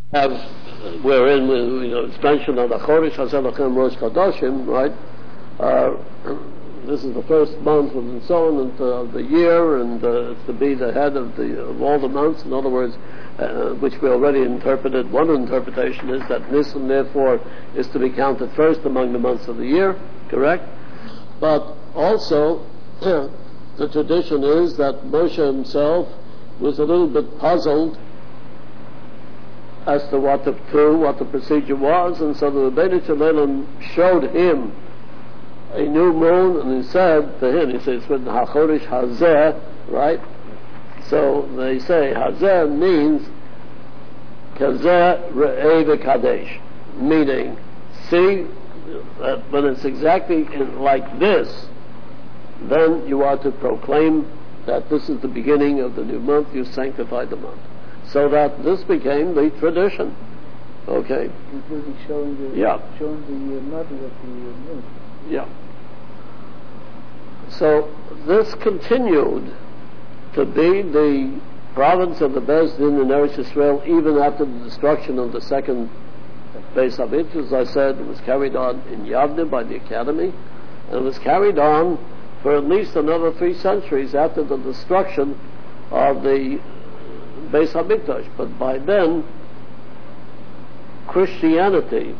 have, wherein it's mentioned on the Chodesh Hazelachem Rosh Chodoshim, right? This is the first month and so on of the year, and it's to be the head of all the months. In other words, which we already interpreted. One interpretation is that Nisan, therefore, is to be counted first among the months of the year, correct? But also, the tradition is that Moshe himself was a little bit puzzled as to what the procedure was, and so the Rebbeinu Shalom showed him a new moon, and he said to him, he says, it's written HaChodesh Hazeh, right? So they say Hazeh means Kazeh Re'eh V'Kadesh, meaning, see, when it's exactly like this, then you are to proclaim that this is the beginning of the new month, you sanctify the month. So that this became the tradition. Okay? Including showing the mother of the moon. Yeah. So this continued to be the province of the Beis Din in Eretz Yisrael even after the destruction of the second Beis Hamikdash. As I said, it was carried on in Yavne by the Academy, and it was carried on for at least another 3 centuries after the destruction of the Beis Hamikdash. But by then, Christianity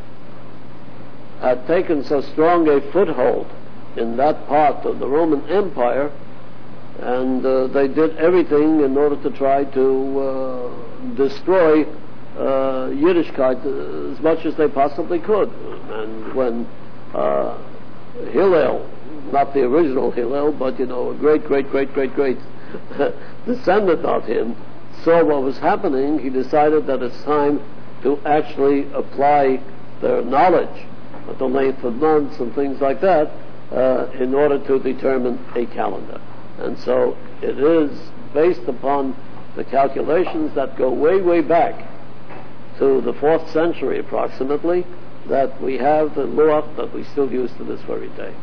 had taken so strong a foothold in that part of the Roman Empire, and they did everything in order to try to destroy Yiddishkeit as much as they possibly could. And when Hillel, not the original Hillel, but a great descendant of him, saw what was happening, he decided that it's time to actually apply their knowledge at the length of months and things like that in order to determine a calendar. And so it is based upon the calculations that go way back to the 4th century approximately, that we have the Luach that we still use to this very day.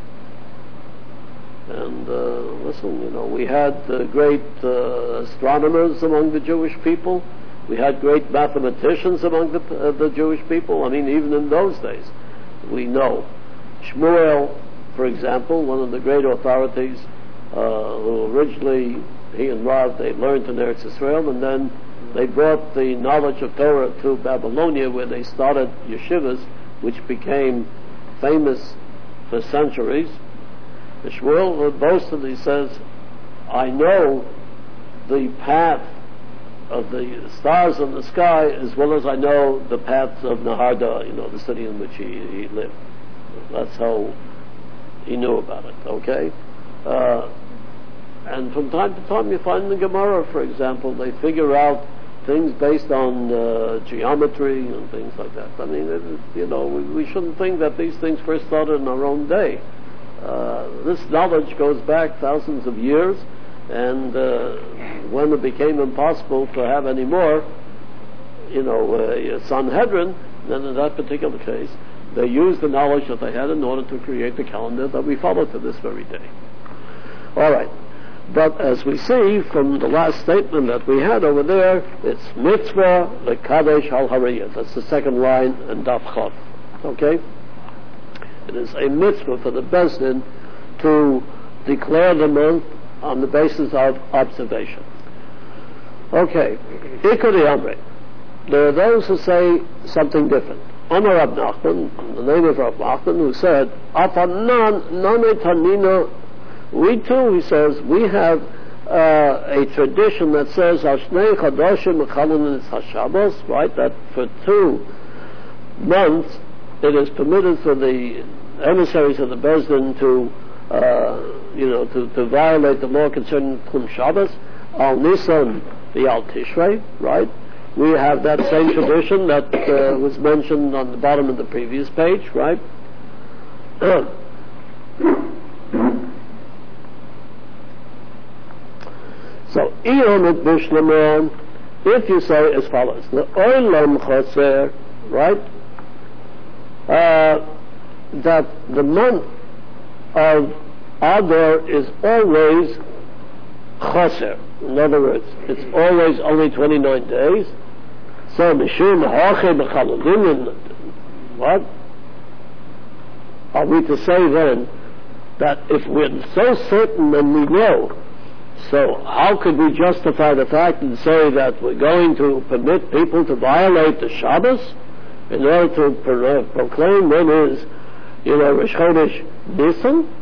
And listen, we had great astronomers among the Jewish people. We had great mathematicians among the Jewish people. I mean, even in those days, we know. Shmuel, for example, one of the great authorities, who originally, he and Rav, they learned in Eretz Yisrael, and then they brought the knowledge of Torah to Babylonia, where they started yeshivas, which became famous for centuries. Shmuel boasted, he says, I know the path of the stars in the sky as well as I know the paths of Naharda, the city in which he lived. That's how he knew about it, okay? And from time to time you find in the Gemara, for example, they figure out things based on geometry and things like that. I mean, we shouldn't think that these things first started in our own day. This knowledge goes back thousands of years, and when it became impossible to have any more, a Sanhedrin, then in that particular case, they used the knowledge that they had in order to create the calendar that we follow to this very day. All right. But as we see from the last statement that we had over there, it's mitzvah lekadesh al hariyah. That's the second line in Daf Chaf. Okay? It is a mitzvah for the Beis Din to declare the month on the basis of observation. Okay. Ikari Amre. There are those who say something different. Amar Rav Nachman, the name of Rav Nachman, who said, Afanan nane tanina. We too, he says, we have a tradition that says, Hashnei Chadoshim Mechalanin Hashabbos, right? That for 2 months it is permitted for the emissaries of the Beis Din to violate the law concerning Kum Shabbos, Al Nisan the Al Tishrei, right? We have that same tradition that was mentioned on the bottom of the previous page, right? So, if you say as follows, the Olam Choser, right? That the month of Adar is always Choser. In other words, it's always only 29 days. So, Mishum Ha'achei B'Chalulin, what? Are we to say then that if we're so certain and we know, so how could we justify the fact and say that we're going to permit people to violate the Shabbos in order to proclaim when is, Rosh Chodesh Nisan?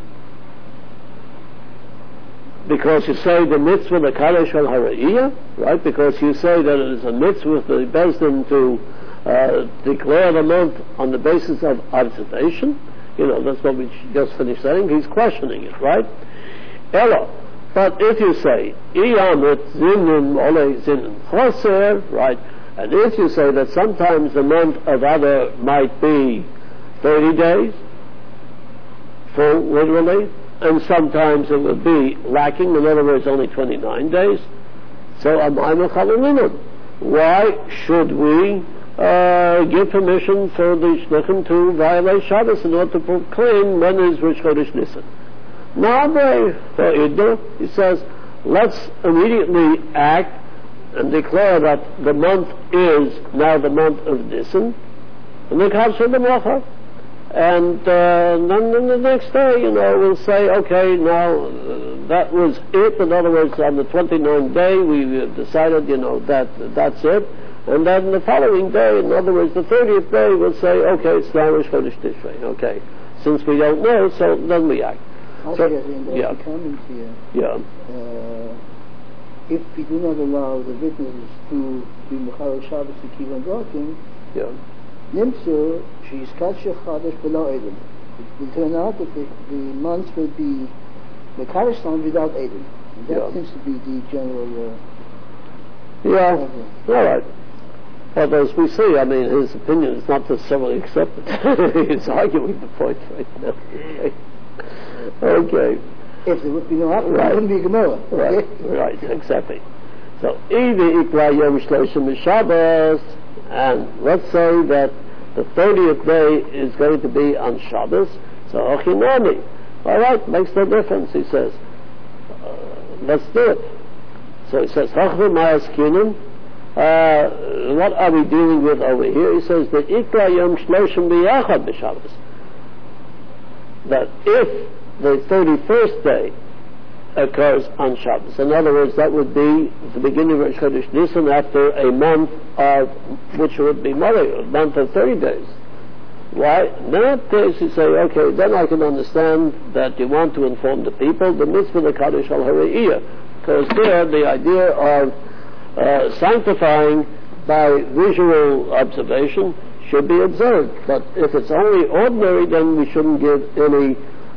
Because you say the mitzvah, the Kadosh al Hara'iyah, right? Because you say that it is a mitzvah for the Beis Din to declare the month on the basis of observation. That's what we just finished saying. He's questioning it, right? Ella. But if you say, Iyamit Zinin Ole Zinin Choser, right? And if you say that sometimes the month of Adar might be 30 days, full literally, and sometimes it would be lacking, in other words, only 29 days. So, why should we give permission for the Shluchim to violate Shabbos in order to proclaim when is Rosh Chodesh Nisan? Now, he says, let's immediately act and declare that the month is now the month of Nisan, and the Kav Shel B'Mlacha. And then the next day, we'll say, okay, now that was it. In other words, on the 29th day, we decided, that's it. And then the following day, in other words, the 30th day, we'll say, okay, it's now Rosh Chodesh Tishrei. Okay, since we don't know, so then we act. Yeah. Comments here. Yeah. If we do not allow the witnesses to be Mechal Shabbos to keep on working, yeah. Nimtzu, she's Katsha Chodesh below Edom. It will turn out that the months will be the Karistan without Edom. And that seems to be the general. All right. But as we see, his opinion is not necessarily accepted. He's arguing the point right now. Okay. If there would be no Apple, it wouldn't be Gemara. Right, exactly. So, Ivi Ikla Yom Shloshim Shabbos, and let's say that the 30th day is going to be on Shabbos, so Ochinami. All right, makes no difference, he says. Let's do it. So he says, what are we dealing with over here? He says, that Ikla Yom Shloshim B'Yachad B'Shabbos. That if the 31st day occurs on Shabbos, in other words, that would be the beginning of Rosh Chodesh Nisan after a month of, which would be a month of 30 days. Why? In that case, you say, okay, then I can understand that you want to inform the people, the mitzvah, the Kadosh al Hara'iyah, because there the idea of sanctifying by visual observation should be observed. But if it's only ordinary, then we shouldn't give any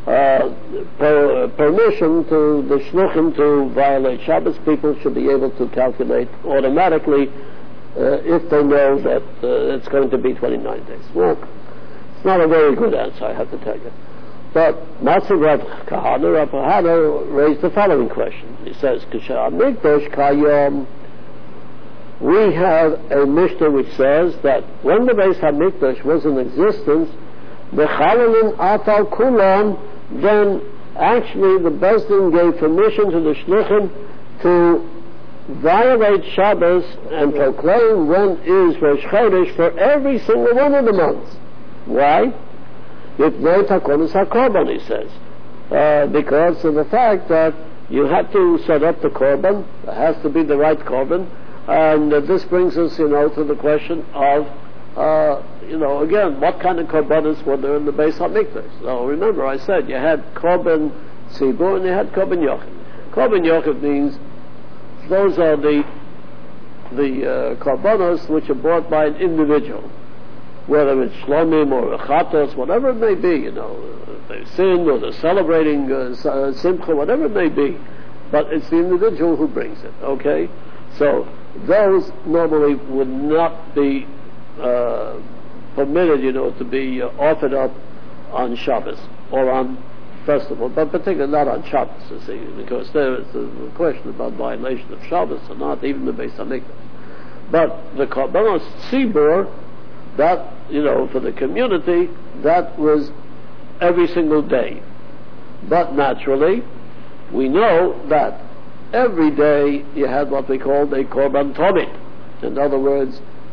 permission to the shluchim to violate Shabbos. People should be able to calculate automatically if they know that it's going to be 29 days. Well, it's not a very good answer, I have to tell you. But Matzav Rav Kahana raised the following question. He says, K'shah Mikdash Kayom, we have a Mishnah which says that when the Beis HaMikdash was in existence, the Chalalin Atal Kulam, then actually the Beis Din gave permission to the Shluchim to violate Shabbos and proclaim when is Rosh Chodesh for every single one of the months. Why? Yitnei Takonis HaKorban, he says. Because of the fact that you have to set up the Korban, it has to be the right Korban, and this brings us, to the question of again, what kind of korbanos were there in the Beis HaMikdash? So remember, I said you had korban tzibur and you had korban yochid. Korban yochid means those are the korbanos which are brought by an individual, whether it's shlomim or chatos, whatever it may be. They sin or they're celebrating simcha, whatever it may be. But it's the individual who brings it. Okay, so those normally would not be permitted, to be offered up on Shabbos or on festival, but particularly not on Shabbos, you see, because there is a question about violation of Shabbos or not, even the Beis HaMikdash. But the Korbanos Tzibur, that, for the community, that was every single day. But naturally, we know that every day you had what we called a Korban Tomit. In other words,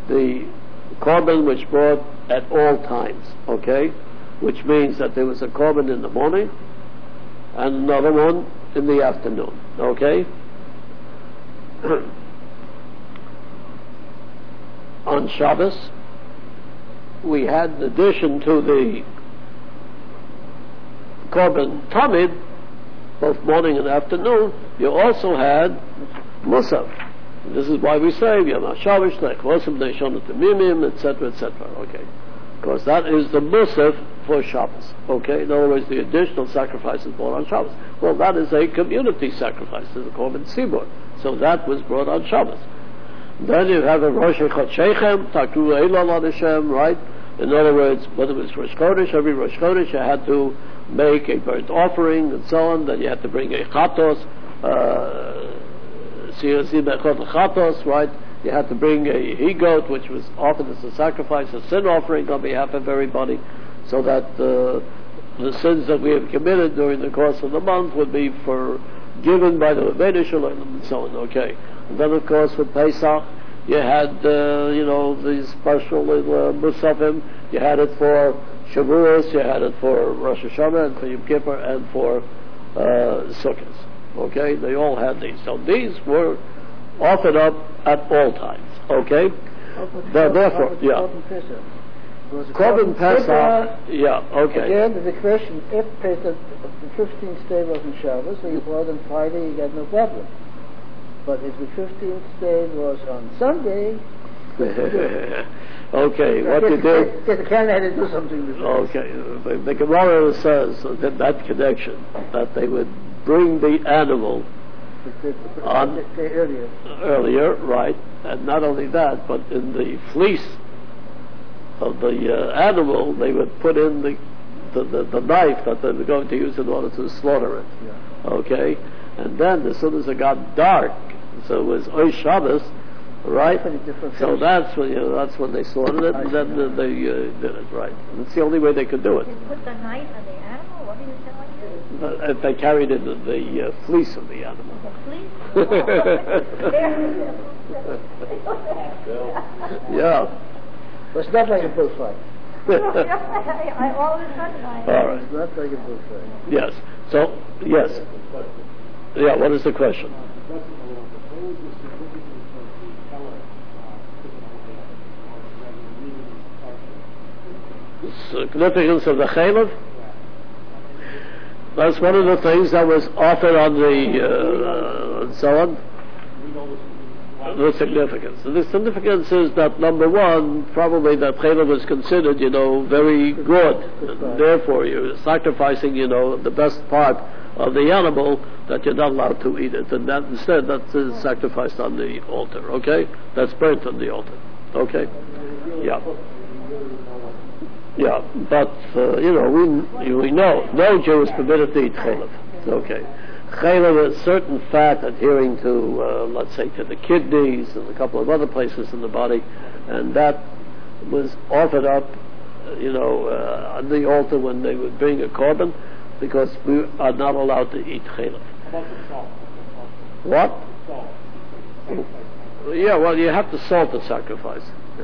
the korban which brought at all times, okay? Which means that there was a korban in the morning and another one in the afternoon, okay? On Shabbos, we had, in addition to the korban tamid, both morning and afternoon, you also had musaf. This is why we say Yom HaShabbos, Lechosem Neishonot Mimim, etc., etc. Okay, because that is the musaf for Shabbos. Okay, in other words, the additional sacrifices brought on Shabbos. Well, that is a community sacrifice. There's a korban tzibur, so that was brought on Shabbos. Then you have a Rosh Chodshechem, Takru Eilol on Hashem, right? In other words, whether it was Rosh Chodesh, every Rosh Chodesh you had to make a burnt offering and so on. Then you had to bring a chatos, right? You had to bring a he-goat, which was offered as a sacrifice, a sin offering on behalf of everybody, so that the sins that we have committed during the course of the month would be forgiven by the Rebbeinu Shalom and so on. Okay. And then, of course, for Pesach, you had, these special musafim. You had it for Shavuos, you had it for Rosh Hashanah, and for Yom Kippur, and for Sukkot. Okay, they all had these. So these were offered up at all times. Okay, therefore, yeah. Korban Pesach, yeah. Okay. Again, there's a question: if Pesach, the 15th day wasn't Shabbos, so you brought on Friday, you got no problem. But if the 15th day was on Sunday, okay, what you do? The Canaan had to do something. Okay, the Gemara says that connection, that they would bring the animal on earlier, right? And not only that, but in the fleece of the animal, they would put in the knife that they were going to use in order to slaughter it. Yeah. Okay, and then as soon as it got dark, so it was Osh Shabbos, right? So that's when they slaughtered it, and then they did it, right? And it's the only way they could do it. They put the knife on the animal? What are you telling me? They carried it in the fleece of the animal. The fleece? Yeah. But it's not like a bullfight. All of a sudden I... All right. It's not like a bullfight. Yes. So, yes. Yeah, what is the question? Significance of the chaylev? That's one of the things that was offered on the and so on. The significance. And the significance is that, number one, probably that chaylev was considered, very good. And therefore, you're sacrificing, the best part of the animal, that you're not allowed to eat it. And that instead, that's sacrificed on the altar, okay? That's burnt on the altar, okay? Yeah. Yeah, but, we know no Jew is permitted to eat chaylev. Okay. Chaylev is certain fat adhering to, let's say, to the kidneys and a couple of other places in the body, and that was offered up, on the altar when they would bring a korban, because we are not allowed to eat chaylev. What? Salt. Yeah, well, you have to salt the sacrifice. Yeah.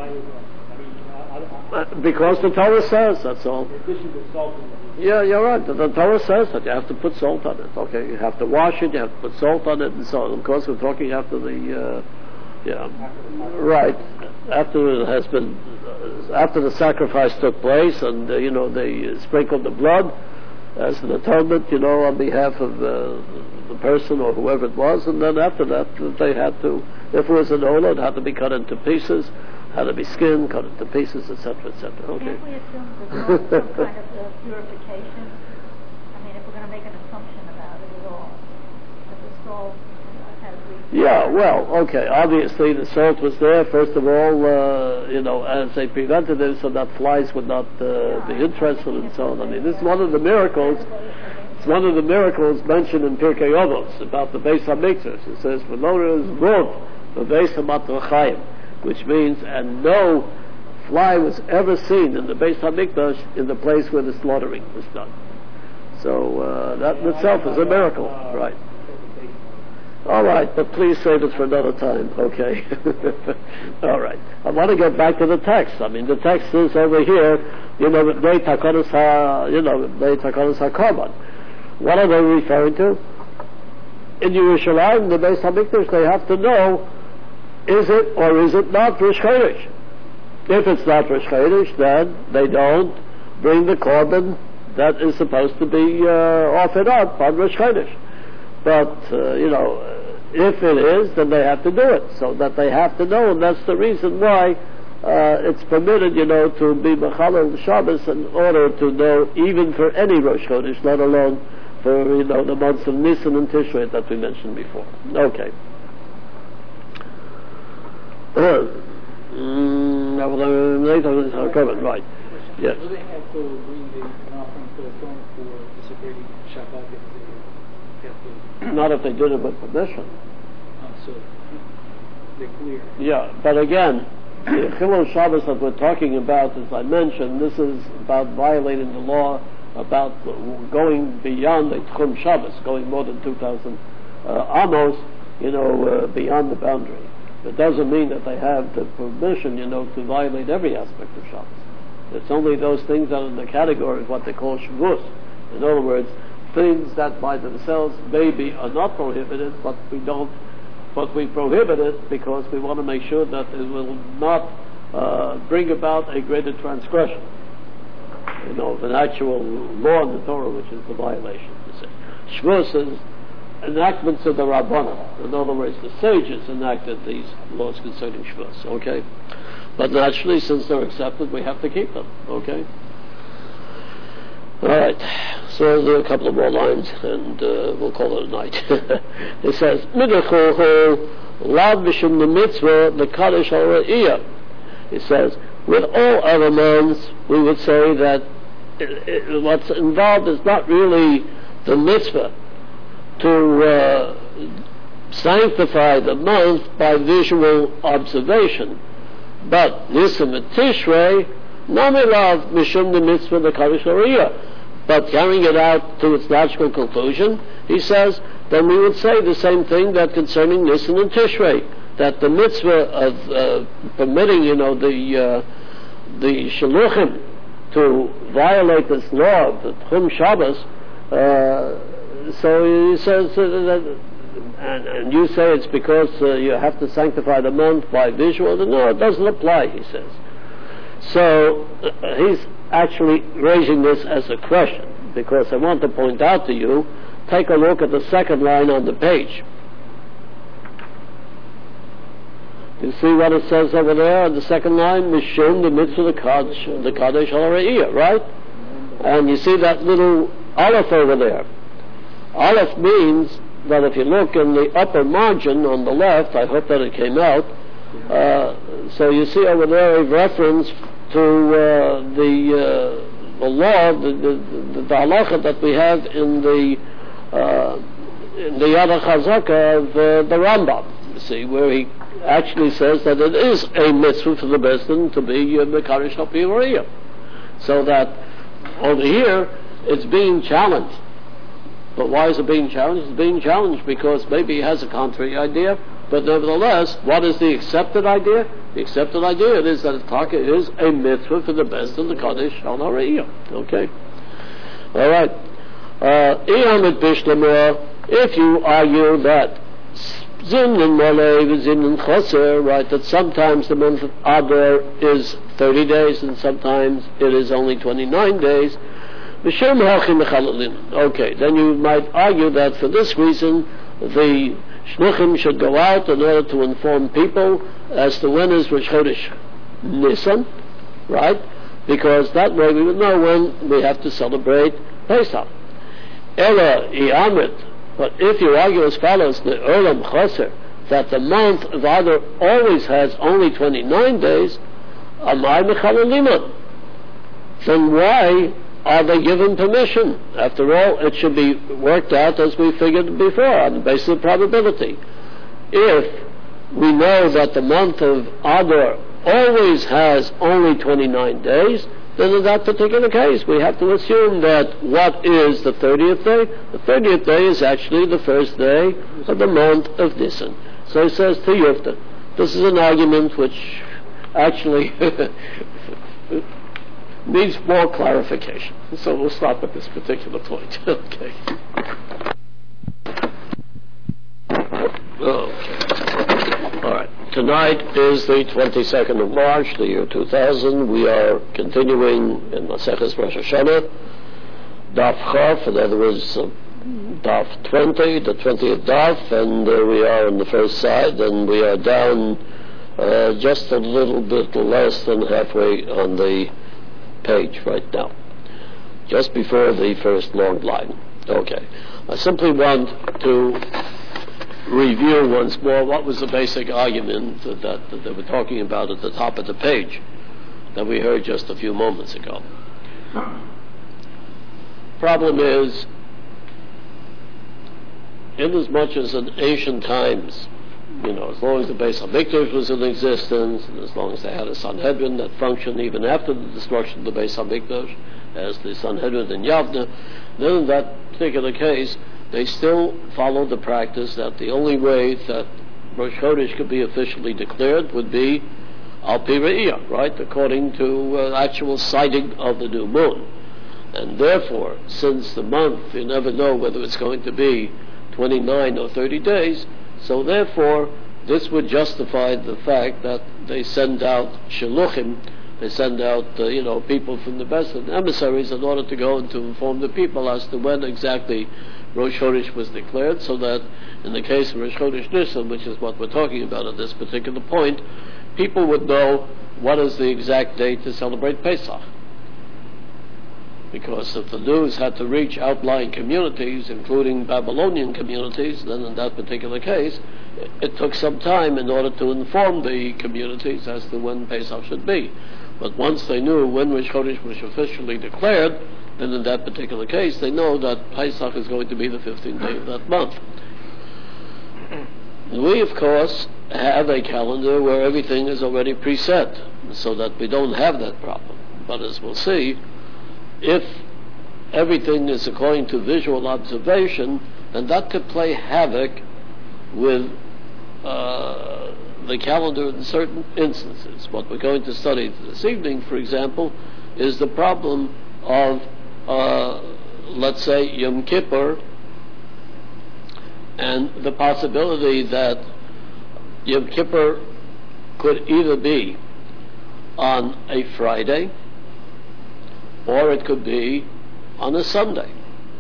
Because the Torah says, that's all. Yeah, you're right. The Torah says that you have to put salt on it. Okay, you have to wash it, you have to put salt on it, and so on. Of course, we're talking after the, right, after it has been, after the sacrifice took place, and they sprinkled the blood as an atonement, on behalf of the person or whoever it was, and then after that, they had to, if it was an ola, it had to be cut into pieces. Had to be skinned, cut into pieces, etc., etc. Okay. Can't we assume there's some kind of purification? I mean, if we're going to make an assumption about it at all, that the salt has... Yeah, well, okay. Obviously, the salt was there, first of all, as a preventative so that flies would not be interested and so on. I mean, this is one of the miracles. It's one of the miracles mentioned in Pirkei Avos about the Beis HaMikdash. It says, "V'lo is rov, the Beis HaMatrachayim," which means, and no fly was ever seen in the Beis HaMikdash in the place where the slaughtering was done. So that in itself is a miracle, right? All right, but please save it for another time, okay? All right. I want to get back to the text. I mean, the text is over here, Bnei Takonos HaKorban. What are they referring to? In Yerushalayim, the Beis HaMikdash, they have to know, is it or is it not Rosh Chodesh? If it's not Rosh Chodesh, then they don't bring the korban that is supposed to be offered up on Rosh Chodesh. But, if it is, then they have to do it. So that they have to know, and that's the reason why it's permitted, to be Mechalel Shabbos in order to know, even for any Rosh Chodesh, let alone for, the months of Nisan and Tishrei that we mentioned before. Okay. Right. Yes. Do they have to bring an offering to the throne for celebrating Shabbat if they have to? Not if they did it with permission. So they're clear. Yeah, but again, the Chilul Shabbos that we're talking about, as I mentioned, this is about violating the law, about going beyond the Tchum Shabbos, going more than 2,000 amos, beyond the boundary. It doesn't mean that they have the permission, to violate every aspect of Shabbos. It's only those things that are in the category of what they call Shavuos. In other words, things that by themselves maybe are not prohibited, but we prohibit it because we want to make sure that it will not bring about a greater transgression, of an actual law in the Torah, which is the violation. Shavuos is enactments of the Rabbanan. In other words, the sages enacted these laws concerning Shavuos, okay? But naturally, since they're accepted, we have to keep them, okay? All right, so there's a couple of more lines, and we'll call it a night. It says, Midachoho lav b'shum mitzvah l'kadosh al-ra'iyah. It says, with all other months, we would say that what's involved is not really the mitzvah to sanctify the month by visual observation, but Nisan and Tishrei, namilav mishum the mitzvah l'kadosh al-ra'iyah. But carrying it out to its logical conclusion, he says, then we would say the same thing that concerning Nisan and Tishrei, that the mitzvah of permitting, the Shaluchim to violate this law of the Tchum Shabbos, so he says, and you say it's because you have to sanctify the month by visual. No, it doesn't apply, he says. So he's actually raising this as a question, because I want to point out to you, take a look at the second line on the page. You see what it says over there on the second line? Mishum the mitzvah the kadosh al-ra'iyah, right? And you see that little aleph over there. Aleph means that if you look in the upper margin on the left, I hope that it came out, so you see over there a reference to the law, the halacha that we have in the Yad HaChazaka of the Rambam. You see, where he actually says that it is a mitzvah for the Besdin to be Mekadosh al pi Oriyah. So that over here it's being challenged. But why is it being challenged? It's being challenged because maybe he has a contrary idea, but nevertheless, what is the accepted idea? The accepted idea is that it is a mitzvah for the best of the Kaddish al Hariyah. Okay? Alright. If you argue that Zin and Malay, Zin and Choser, right, that sometimes the month of Adar is 30 days and sometimes it is only 29 days, okay, then you might argue that for this reason the shluchim should go out in order to inform people as to when is Rosh Chodesh Nisan, right? Because that way we would know when we have to celebrate Pesach. Ela i'amrit, but if you argue as follows, the Olam Choser, that the month of Adar always has only 29 days, Amar Mechalaliman, then why are they given permission? After all, it should be worked out as we figured before, on the basis of probability. If we know that the month of Adar always has only 29 days, then in that particular case, we have to assume that what is the 30th day? The 30th day is actually the first day of the month of Nisan. So he says to Yufta, this is an argument which actually needs more clarification. So we'll stop at this particular point. Okay. All right. Tonight is the 22nd of March, the year 2000. We are continuing in Maseches Rosh Hashanah, Daf Chaf, in other words, Daf 20, the 20th Daf, and we are on the first side, and we are down just a little bit less than halfway on the page right now, just before the first long line. Okay. I simply want to review once more what was the basic argument that they were talking about at the top of the page that we heard just a few moments ago. Problem is, inasmuch as in ancient times, as long as the Beis HaMikdash was in existence, and as long as they had a Sanhedrin that functioned even after the destruction of the Beis HaMikdash, as the Sanhedrin in Yavne, then in that particular case, they still followed the practice that the only way that Rosh Chodesh could be officially declared would be Al Pi Re'iyah, right, according to actual sighting of the new moon. And therefore, since the month, you never know whether it's going to be 29 or 30 days, so therefore, this would justify the fact that they send out Shiluchim, they send out, people from the best and emissaries in order to go and to inform the people as to when exactly Rosh Chodesh was declared, so that in the case of Rosh Chodesh Nisan, which is what we're talking about at this particular point, people would know what is the exact date to celebrate Pesach. Because if the news had to reach outlying communities, including Babylonian communities, then in that particular case, it took some time in order to inform the communities as to when Pesach should be. But once they knew when Rosh Chodesh was officially declared, then in that particular case, they know that Pesach is going to be the 15th day of that month. We, of course, have a calendar where everything is already preset, so that we don't have that problem. But as we'll see, if everything is according to visual observation, then that could play havoc with the calendar in certain instances. What we're going to study this evening, for example, is the problem of, let's say, Yom Kippur, and the possibility that Yom Kippur could either be on a Friday, or it could be on a Sunday.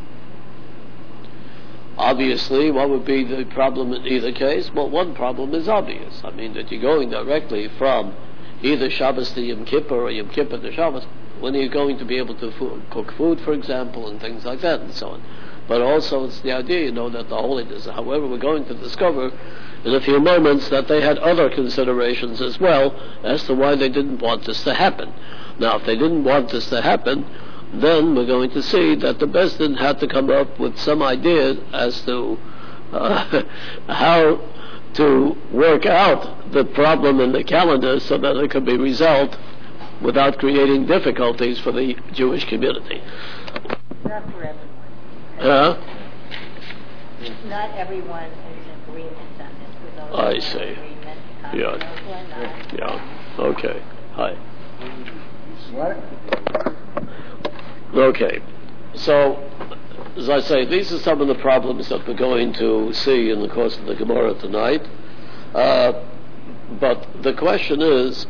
Obviously, what would be the problem in either case? Well, one problem is obvious. I mean, that you're going directly from either Shabbos to Yom Kippur or Yom Kippur to Shabbos. When are you going to be able to cook food, for example, and things like that, and so on? But also, it's the idea, that the holiness. However, we're going to discover in a few moments that they had other considerations as well as to why they didn't want this to happen. Now, if they didn't want this to happen, then we're going to see that the Beis Din had to come up with some idea as to how to work out the problem in the calendar so that it could be resolved without creating difficulties for the Jewish community. Not for everyone. Not everyone is in agreement on this. With those I see. Yeah. Okay. Hi. What? Okay. So, as I say, these are some of the problems that we're going to see in the course of the Gemara tonight. But the question is,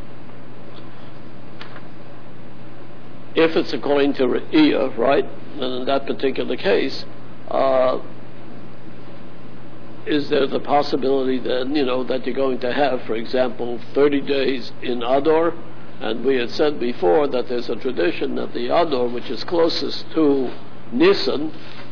if it's according to Re'iyah, right, then in that particular case, is there the possibility then, that you're going to have, for example, 30 days in Adar? And we had said before that there's a tradition that the Adar, which is closest to Nisan,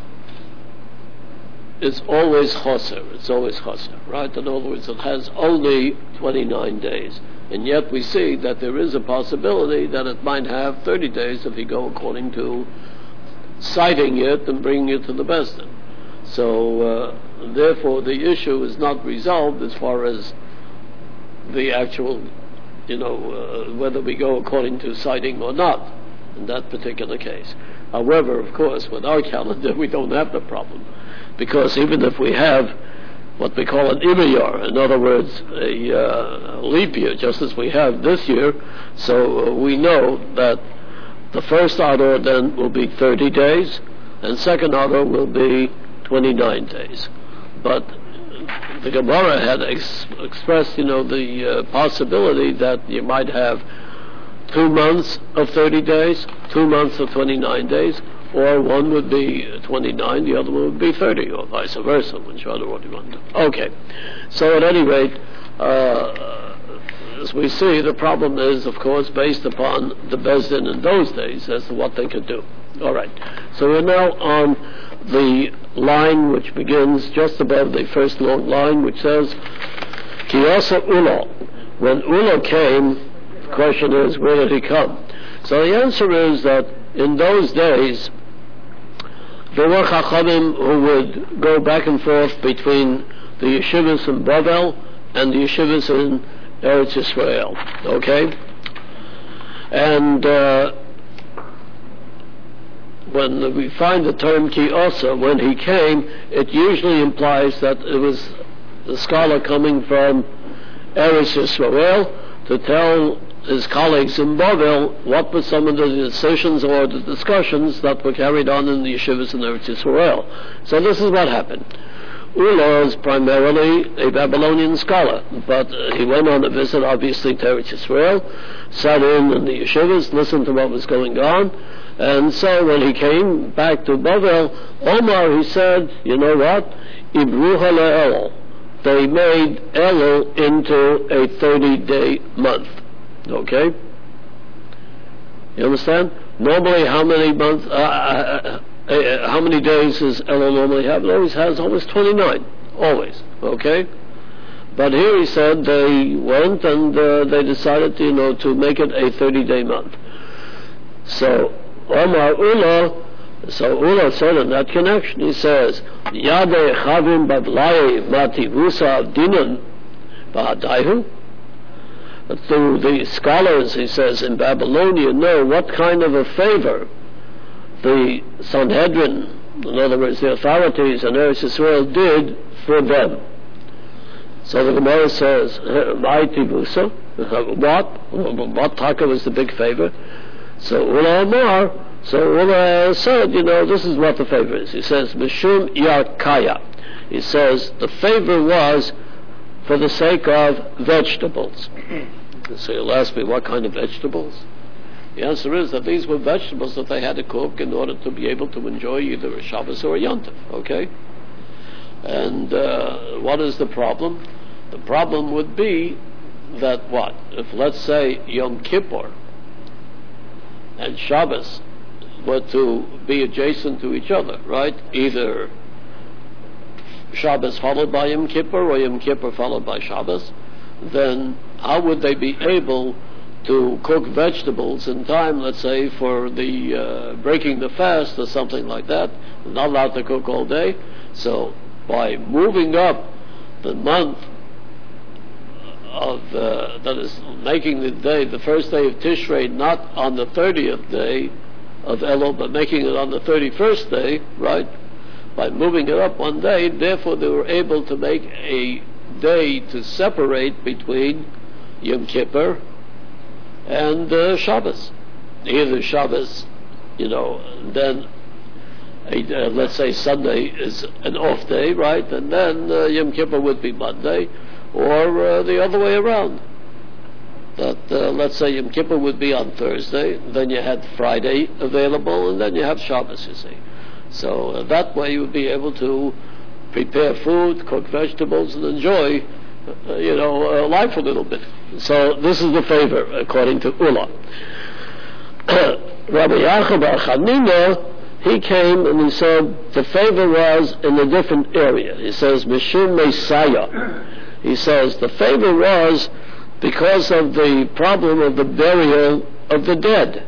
is always Choser. It's always Choser, right? In other words, it has only 29 days. And yet we see that there is a possibility that it might have 30 days if you go according to citing it and bringing it to the Beis Din. So, therefore, the issue is not resolved as far as the actual, whether we go according to citing or not in that particular case. However, of course, with our calendar, we don't have the problem. because even if we have what we call an Iyar, in other words, a leap year, just as we have this year, so we know that the first Adar then will be 30 days, and second Adar will be 29 days. But the Gemara had expressed, the possibility that you might have 2 months of 30 days, 2 months of 29 days, or one would be 29, the other one would be 30, or vice versa, whichever one you want. Okay, so at any rate, as we see, the problem is, of course, based upon the Beis Din in those days as to what they could do. All right, so we're now on the line which begins just above the first long line, which says, Ki asa Ulo. When Ulo came, the question is, where did he come? So the answer is that in those days, there were Chachamim who would go back and forth between the yeshivas in Bavel and the yeshivas in Eretz Yisrael. Okay? And when we find the term Ki Osa, when he came, it usually implies that it was the scholar coming from Eretz Yisrael to tell his colleagues in Bavel what were some of the decisions or the discussions that were carried on in the yeshivas in Eretz Yisrael. So this is what happened. Ulo is primarily a Babylonian scholar, but he went on a visit, obviously, to Eretz Yisrael, sat in the yeshivas, listened to what was going on, and so when he came back to Bavel, Omar, he said, you know what? Ibruha le'elul. They made Elul into a 30-day month. Okay? You understand? Normally, how many months? How many days does Elul normally have? It always has almost 29. Always. Okay? But here he said they went and they decided, to make it a 30-day month. So Omar Ulo. So Ulo said in that connection, he says, Yadei Chavim Badlai Mativusa Dinan Bahadaihu. Through the scholars, he says, in Babylonia know what kind of a favor the Sanhedrin, in other words, the authorities in Eretz Yisrael, did for them. So the Gemara says, Ma'itivusa, what taka was the big favor? So Ula Amar, so Ula said, this is what the favor is. He says, Mishum Yarkaya. He says, the favor was for the sake of vegetables. So you'll ask me, what kind of vegetables? The answer is that these were vegetables that they had to cook in order to be able to enjoy either a Shabbos or a Yontif, okay? And what is the problem? The problem would be that what? If, let's say, Yom Kippur and Shabbos were to be adjacent to each other, right? Either Shabbos followed by Yom Kippur or Yom Kippur followed by Shabbos, then how would they be able to cook vegetables in time, let's say, for the breaking the fast or something like that? They're not allowed to cook all day. So by moving up the month of that is making the day, the first day of Tishrei, not on the 30th day of Elul, but making it on the 31st day, right? By moving it up one day, therefore they were able to make a day to separate between Yom Kippur and Shabbos. Either Shabbos, then let's say Sunday is an off day, right? And then Yom Kippur would be Monday, or the other way around. That let's say Yom Kippur would be on Thursday, then you had Friday available, and then you have Shabbos, you see. So that way you would be able to prepare food, cook vegetables, and enjoy, life a little bit. So this is the favor, according to Ula. Rabbi Yaakov Bar Chanina, he came and he said the favor was in a different area. He says, Mishum Messiah. He says the favor was because of the problem of the burial of the dead.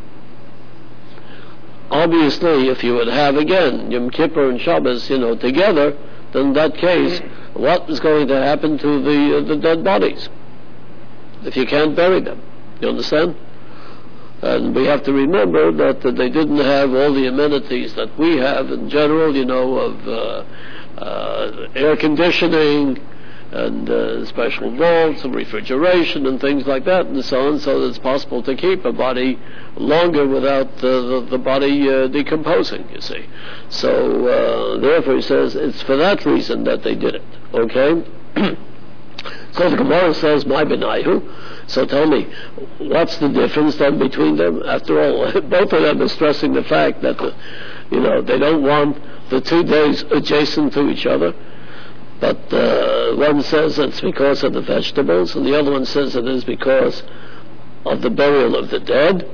Obviously, if you would have, again, Yom Kippur and Shabbos, together, then in that case, what is going to happen to the dead bodies if you can't bury them? You understand? And we have to remember that they didn't have all the amenities that we have in general, of air conditioning and special vaults and refrigeration and things like that and so on, so that it's possible to keep a body longer without the body decomposing, you see. So therefore he says it's for that reason that they did it, okay? So the Gemara says, my benayu. So tell me, what's the difference then between them? After all, both of them are stressing the fact that, they don't want the 2 days adjacent to each other. But one says it's because of the vegetables, and the other one says it is because of the burial of the dead.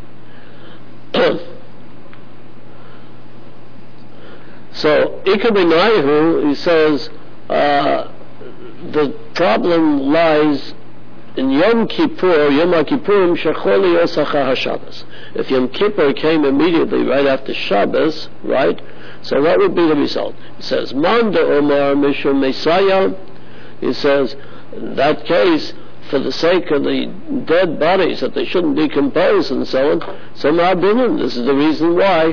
So, Ika benayu, he says, the problem lies in Yom Kippur, Yom HaKippurim, Shecholi Osacha HaShabbos. If Yom Kippur came immediately right after Shabbos, right, so what would be the result? He says, Manda Omar Mishum Messiah, he says, in that case, for the sake of the dead bodies, that they shouldn't decompose and so on, so Ma'abinim, this is the reason why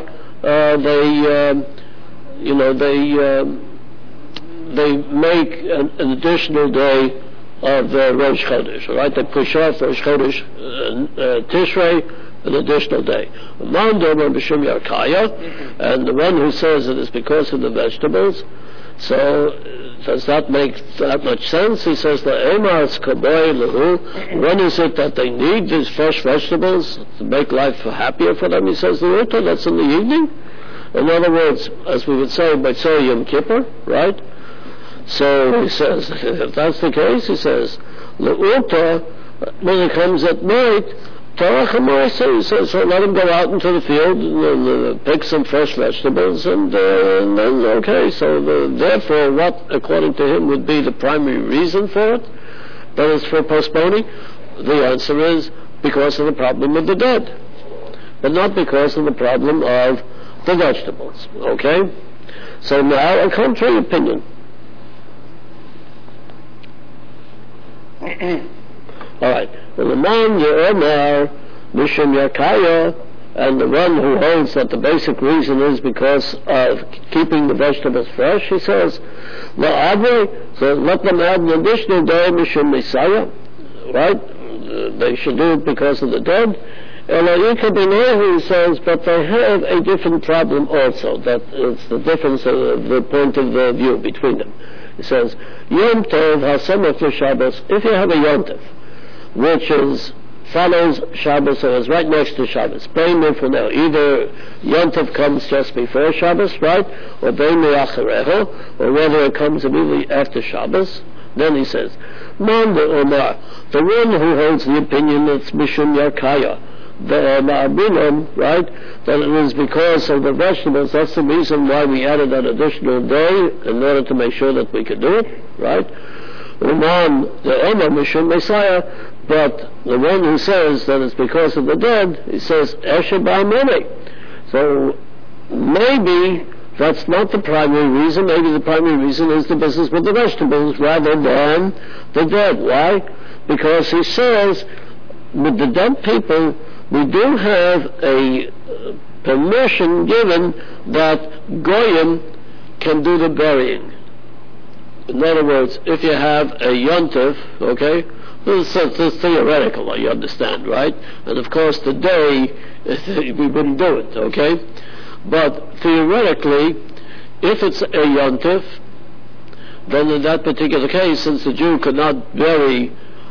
they make an additional day of Rosh Chodesh, all right? They push off Rosh Chodesh Tishrei an additional day. And the one who says it is because of the vegetables, so does that make that much sense? He says, when is it that they need these fresh vegetables to make life happier for them? He says, that's in the evening. In other words, as we would say, by Yom Kippur, right? So he says, if that's the case, he says, Le'uta, when it comes at night, he says, so let him go out into the field and pick some fresh vegetables, and then, okay, so therefore, what, according to him, would be the primary reason for it? That is for postponing? The answer is because of the problem of the dead, but not because of the problem of the vegetables, okay? So now, a contrary opinion. All right. Well, the man Ye'omar Mishum Yakaya, and the one who holds that the basic reason is because of keeping the vegetables fresh, he says, so let them add an additional day Mishum Messiah, right? They should do it because of the dead. And he says, but they have a different problem also. That it's the difference of the point of the view between them. He says, Yom Tov HaSemach Shabbos, if you have a Yom Tov, which follows Shabbos, or is right next to Shabbos, either Yom Tov comes just before Shabbos, right, or whether it comes immediately after Shabbos, then he says, Man Omar, the one who holds the opinion that's Mishum Yakaya, the Ma'abinim, right, that it was because of the vegetables, that's the reason why we added that additional day in order to make sure that we could do it, right? The Omar Mishum Messiah, but the one who says that it's because of the dead, he says, Esher Ba'amene. So maybe that's not the primary reason. Maybe the primary reason is the business with the vegetables rather than the dead. Why? Because he says, with the dead people, we do have a permission given that Goyim can do the burying. In other words, if you have a yontif, okay, this is theoretical, you understand, right? And of course, today we wouldn't do it, okay? But theoretically, if it's a yontif, then in that particular case, since the Jew could not bury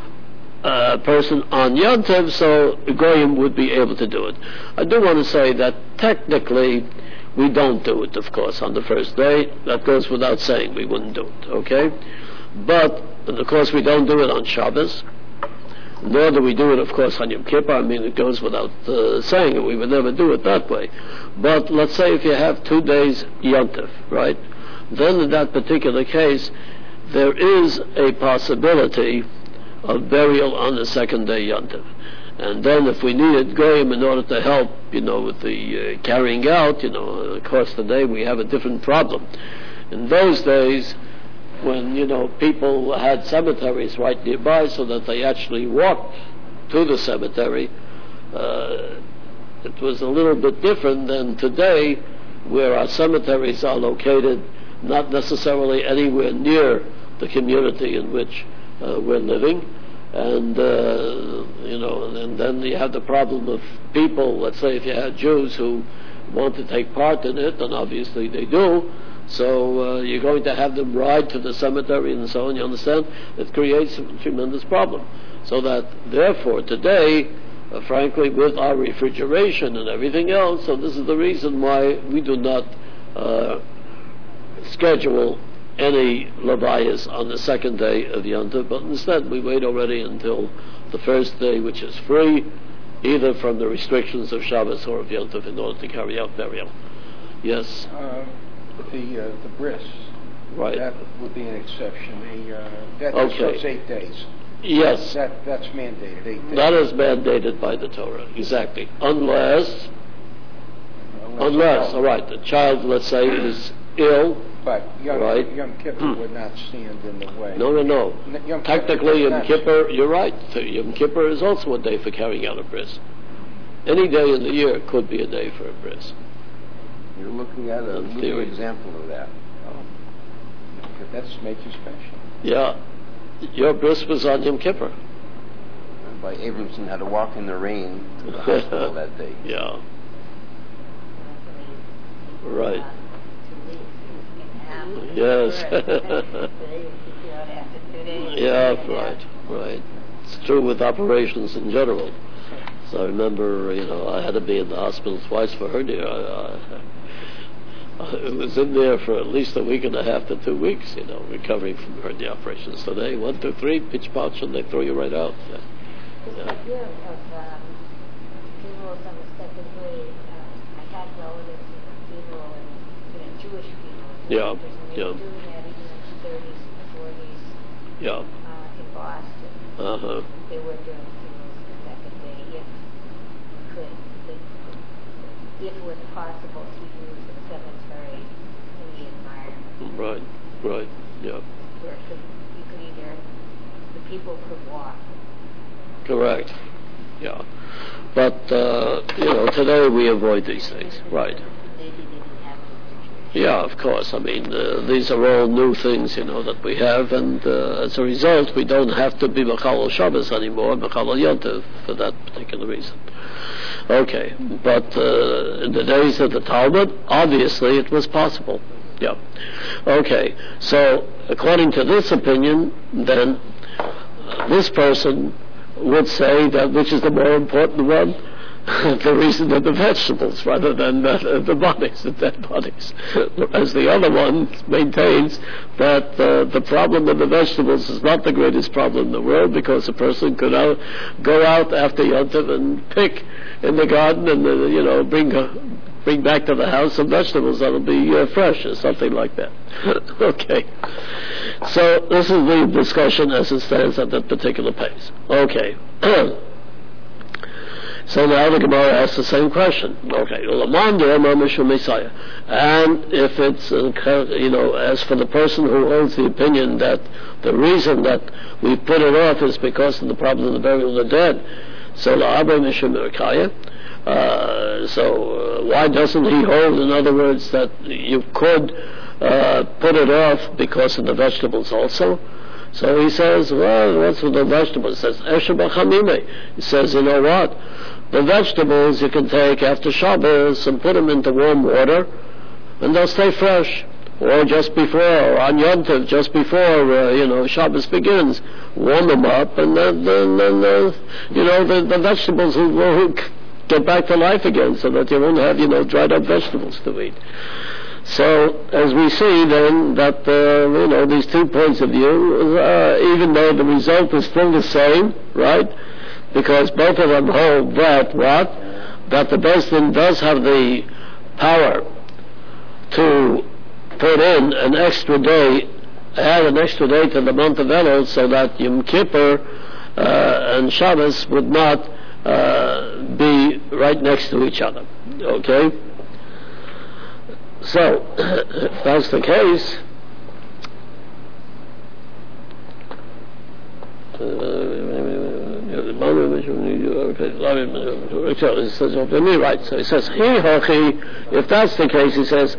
a person on yontif, so Goyim would be able to do it. I do want to say that technically we don't do it, of course, on the first day. That goes without saying. We wouldn't do it, okay? But, and of course, we don't do it on Shabbos. Nor do we do it, of course, on Yom Kippur. I mean, it goes without saying it. We would never do it that way. But let's say if you have 2 days yontif, right? Then in that particular case, there is a possibility of burial on the second day yontif. And then if we needed Goyim in order to help, with the carrying out, of course today we have a different problem. In those days, when, people had cemeteries right nearby so that they actually walked to the cemetery, it was a little bit different than today, where our cemeteries are located not necessarily anywhere near the community in which we're living. And, and then you have the problem of people, let's say if you had Jews who want to take part in it, and obviously they do, so you're going to have them ride to the cemetery and so on, you understand? It creates a tremendous problem. So that, therefore, today, frankly, with our refrigeration and everything else, so this is the reason why we do not schedule any Levias on the second day of Yom Tov, but instead we wait already until the first day, which is free, either from the restrictions of Shabbos or of Yom Tov, in order to carry out burial. Yes? The bris. Right. That would be an exception. That Okay. starts 8 days. Yes. That's mandated, 8 days. That is mandated by the Torah, exactly. Unless, all right, the child, let's say, is ill. But Right. Yom Kippur would not stand in the way. No. Yom Technically, Kippur Yom is Kippur, you're right. Yom Kippur is also a day for carrying out a bris. Any day in the year could be a day for a bris. You're looking at a living theory. example of that. That makes you special. Yeah. Your bris was on Yom Kippur. By Abramson had to walk in the rain to the hospital that day. Yeah. Right. Yes. Yeah, right. It's true with operations in general. So I remember, I had to be in the hospital twice for hernia. I was in there for at least a week and a half to 2 weeks, recovering from hernia operations. Today, 1, 2, 3, pitch pouch, and they throw you right out. The idea of funerals on the second day, I had relatives in funeral and Jewish funerals. Yeah, And they yeah. were doing that even in the 30s and 40s Yeah. in Boston. Uh-huh. They were doing funerals the second day if it was possible to use the cemetery in the environment. Right, yeah. Where you could either, the people could walk. Correct. Yeah. But, today we avoid these things. Right. Maybe they didn't have the situation. Yeah, of course. I mean, these are all new things, that we have, and as a result, we don't have to be Mechalel Shabbos anymore, Mechalel Yom Tov, for that particular reason. Okay, but in the days of the Talmud, obviously it was possible. Yeah. Okay, so according to this opinion, then, this person would say that which is the more important one? The reason of the vegetables rather than the bodies, the dead bodies. As the other one maintains that the problem of the vegetables is not the greatest problem in the world, because a person could go out after Yom Tov and pick in the garden and bring back to the house some vegetables that'll be fresh or something like that. Okay. So this is the discussion as it stands at that particular pace. Okay. So now the Gemara asks the same question. Okay, and if it's, as for the person who holds the opinion that the reason that we put it off is because of the problem of the burial of the dead, so why doesn't he hold, in other words, that you could put it off because of the vegetables also? So he says, well, what's with the vegetables? He says, He says, you know what? The vegetables you can take after Shabbos and put them into warm water, and they'll stay fresh. Or just before, or on Yom Tov, just before, Shabbos begins, warm them up, and then the vegetables will get back to life again, so that you won't have, dried up vegetables to eat. So, as we see then, that, these 2 points of view, even though the result is still the same, right? Because both of them hold that, what? That the Beis Din does have the power to put in an extra day, add an extra day to the month of Elul, so that Yom Kippur and Shabbos would not be right next to each other. Okay? So, if that's the case, right. So he says, if that's the case, he says,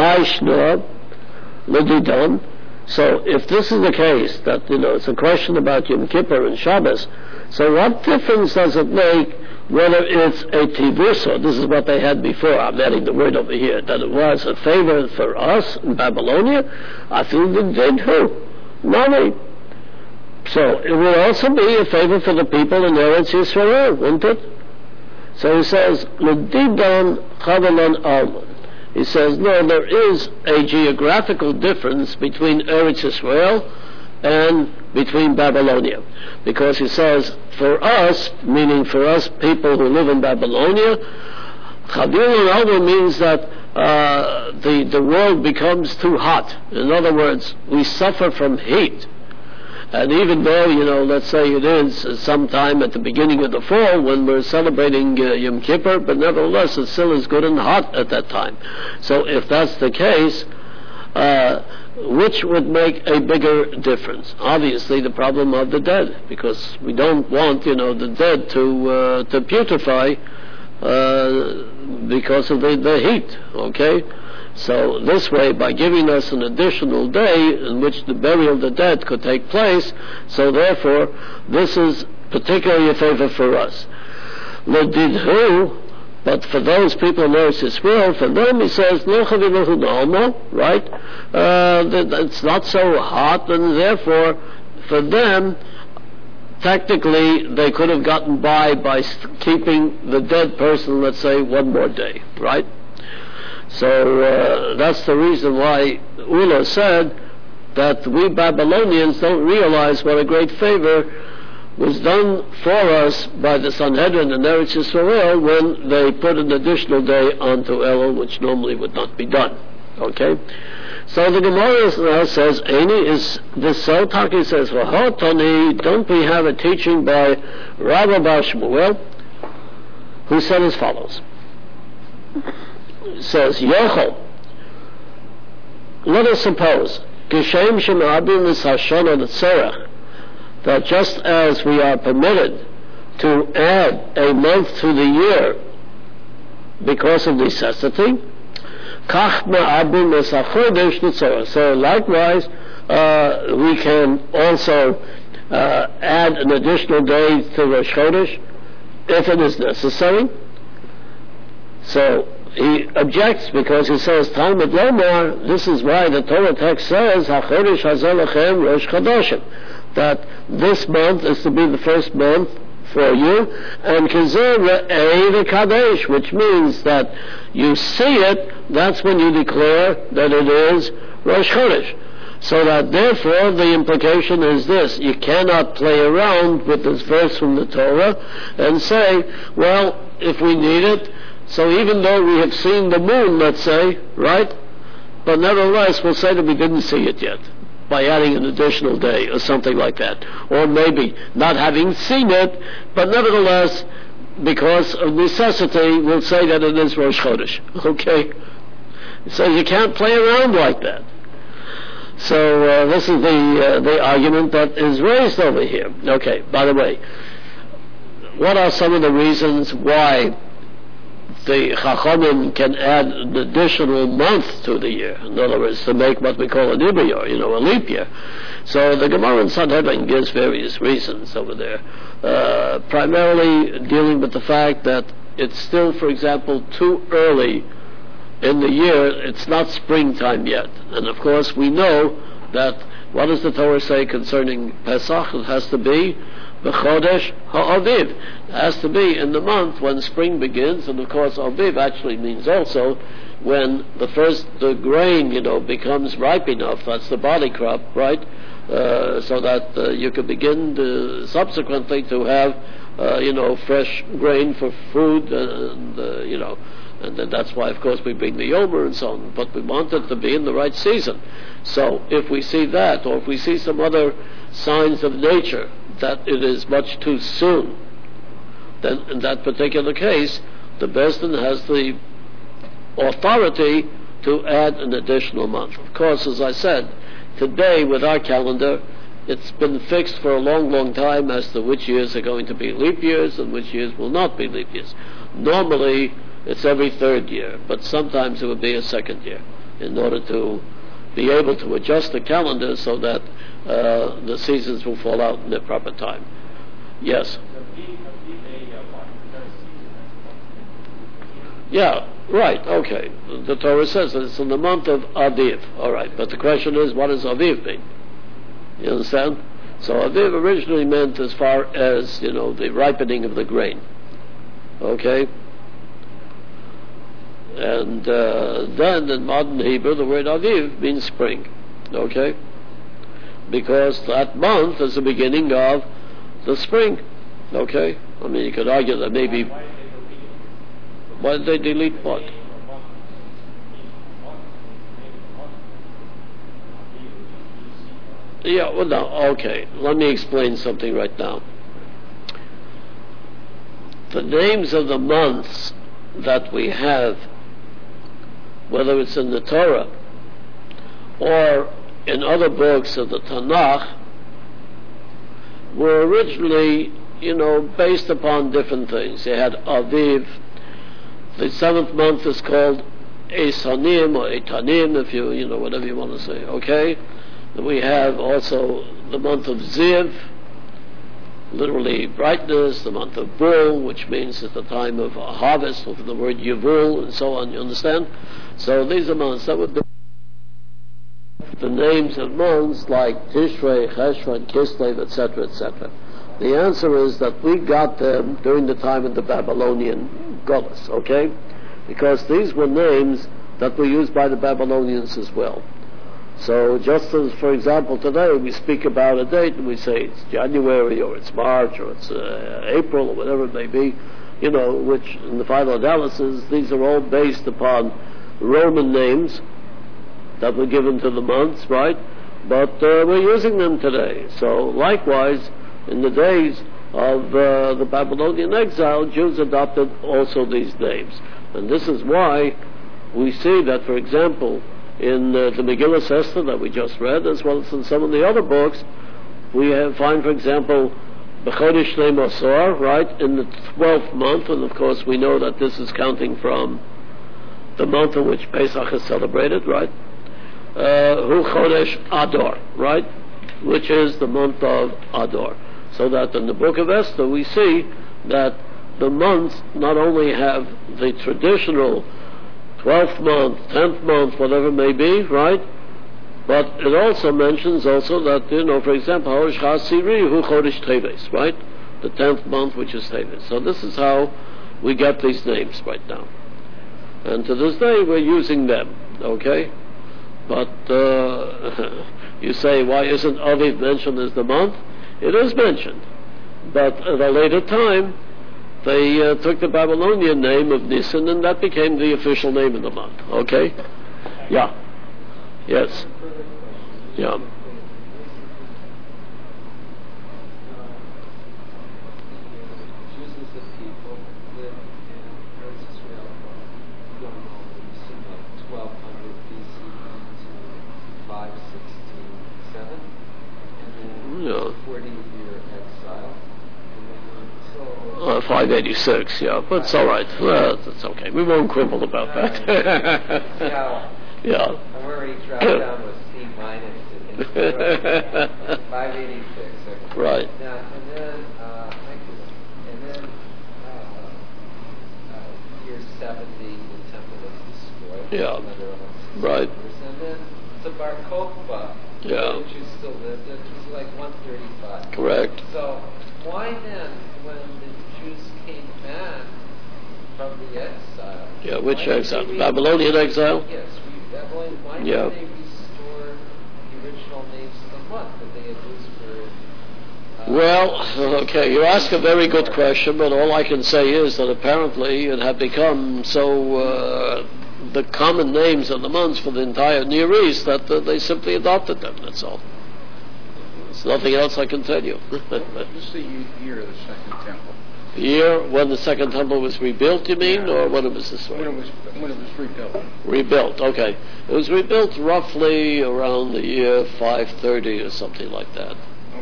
so if this is the case, that, it's a question about Yom Kippur and Shabbos, so what difference does it make whether it's a tivuso? This is what they had before. I'm adding the word over here, that it was a favor for us in Babylonia. I think it did who? Nobody. So it will also be a favor for the people in Eretz Yisrael, wouldn't it? So he says, L'didon chavalan alman. He says, no, there is a geographical difference between Eretz Yisrael and between Babylonia. Because he says, for us, meaning for us people who live in Babylonia, Chavilan alman means that the world becomes too hot. In other words, we suffer from heat. And even though, let's say it is sometime at the beginning of the fall when we're celebrating Yom Kippur, but nevertheless it still is good and hot at that time. So if that's the case, which would make a bigger difference? Obviously the problem of the dead, because we don't want, the dead to putrefy because of the heat, okay? So this way, by giving us an additional day in which the burial of the dead could take place, so therefore, this is particularly a favor for us. L'didhu, but for those people in Eretz Yisrael, for them he says, right? It's not so hot, and therefore, for them, technically, they could have gotten by keeping the dead person, let's say, one more day, right? So that's the reason why Ula said that we Babylonians don't realize what a great favor was done for us by the Sanhedrin and Eretz Yisrael when they put an additional day onto Elul, which normally would not be done. Okay? So the Gemara now says, Eini, is this so? Taki says, Tani, don't we have a teaching by Rabbi Bar Shmuel, who said as follows. Says Yochel, let us suppose Geshem Shemabim L'Sashon L'Tzorach, that just as we are permitted to add a month to the year because of necessity, Kach Ma'abim L'Sachodesh L'Tzorach. So likewise, we can also add an additional day to Rosh Chodesh if it is necessary. So he objects because he says, Talmud Lomar, this is why the Torah text says, HaChodesh Hazeh Lachem Rosh Chodoshim, that this month is to be the first month for you, and Kizeh Re'ei V'Kadesh, which means that you see it, that's when you declare that it is Rosh Chodesh. So that therefore the implication is this: you cannot play around with this verse from the Torah and say, well, if we need it, so even though we have seen the moon, let's say, right, but nevertheless we'll say that we didn't see it yet by adding an additional day or something like that. Or maybe not having seen it, but nevertheless, because of necessity, we'll say that it is Rosh Chodesh. Okay? So you can't play around like that. So this is the argument that is raised over here. Okay, by the way, what are some of the reasons why the Chachamim can add an additional month to the year? In other words, to make what we call an Iber, a leap year. So the Gemara in Sanhedrin gives various reasons over there, primarily dealing with the fact that it's still, for example, too early in the year. It's not springtime yet. And of course we know that, what does the Torah say concerning Pesach? It has to be B'chodesh ha'aviv. It has to be in the month when spring begins, and of course Aviv actually means also when the grain, becomes ripe enough. That's the body crop, right? So that you can begin subsequently to have, fresh grain for food, and then that's why, of course, we bring the Yomer and so on. But we want it to be in the right season. So if we see that, or if we see some other signs of nature that it is much too soon, then in that particular case, the Beis Din has the authority to add an additional month. Of course, as I said, today with our calendar, it's been fixed for a long, long time as to which years are going to be leap years and which years will not be leap years. Normally, it's every third year, but sometimes it would be a second year in order to be able to adjust the calendar so that the seasons will fall out in their proper time. Yes? Yeah, right, okay. The Torah says that it's in the month of Aviv. All right, but the question is, what does Aviv mean? You understand? So Aviv originally meant as far as, the ripening of the grain. Okay? And then in modern Hebrew, the word Aviv means spring. Okay? Because that month is the beginning of the spring. Okay? I mean, you could argue that maybe... Why did they delete what? Yeah, well, no, okay. Let me explain something right now. The names of the months that we have, whether it's in the Torah or in other books of the Tanakh, were originally, based upon different things. They had Aviv. The seventh month is called Eisanim or Eitanim, if you whatever you want to say, okay? Then we have also the month of Ziv, literally brightness, the month of Bul, which means at the time of harvest, or the word Yevul, and so on, you understand? So these are months. That would be the names of months like Tishrei, Cheshvan, Kislev, etc., etc. The answer is that we got them during the time of the Babylonian Goddess, okay? Because these were names that were used by the Babylonians as well. So just as, for example, today we speak about a date and we say it's January or it's March or it's April or whatever it may be, which in the final analysis, these are all based upon Roman names that were given to the months, right? But we're using them today. So likewise, in the days of the Babylonian exile, Jews adopted also these names. And this is why we see that, for example, in the Megillah Esther that we just read, as well as in some of the other books, we find, for example, B'chodesh Shnei Masor, right, in the 12th month, and of course we know that this is counting from the month in which Pesach is celebrated, right? Hu Chodesh Ador, right, which is the month of Ador. So that in the book of Esther we see that the months not only have the traditional 12th month, 10th month, whatever it may be, right? But it also mentions also that, for example, Horosh HaSiri Hu Chodesh Teves, right? The 10th month, which is Teves. So this is how we get these names right now. And to this day we're using them, okay? But you say, why isn't Aviv mentioned as the month? It is mentioned, but at a later time, they took the Babylonian name of Nisan, and that became the official name of the month. Okay? Yeah. Yes. Yeah. Yeah. 40-year exile. 586, yeah, but it's all right. Well, it's okay. We won't quibble about that. Yeah. I'm already dropped down with C minus in 586. Okay. Right. Now, and then, thank you. And then, year 70, the temple is destroyed. Yeah. Right. And then the Bar Kokhba, which you still lived in, was like 135. Correct. So why then, when the Jews came back from the exile? Yeah, which exile? The Babylonian exile? Yes, Babylonian. Why did they restore the original names of the month that they had used for? Well, okay, you ask a very good question, but all I can say is that apparently it had become so the common names of the months for the entire Near East that they simply adopted them, that's all. There's nothing else I can tell you. This is the year of the Second Temple. The year when the Second Temple was rebuilt, you mean, or when it was destroyed? When it was rebuilt. Rebuilt, okay. It was rebuilt roughly around the year 530 or something like that.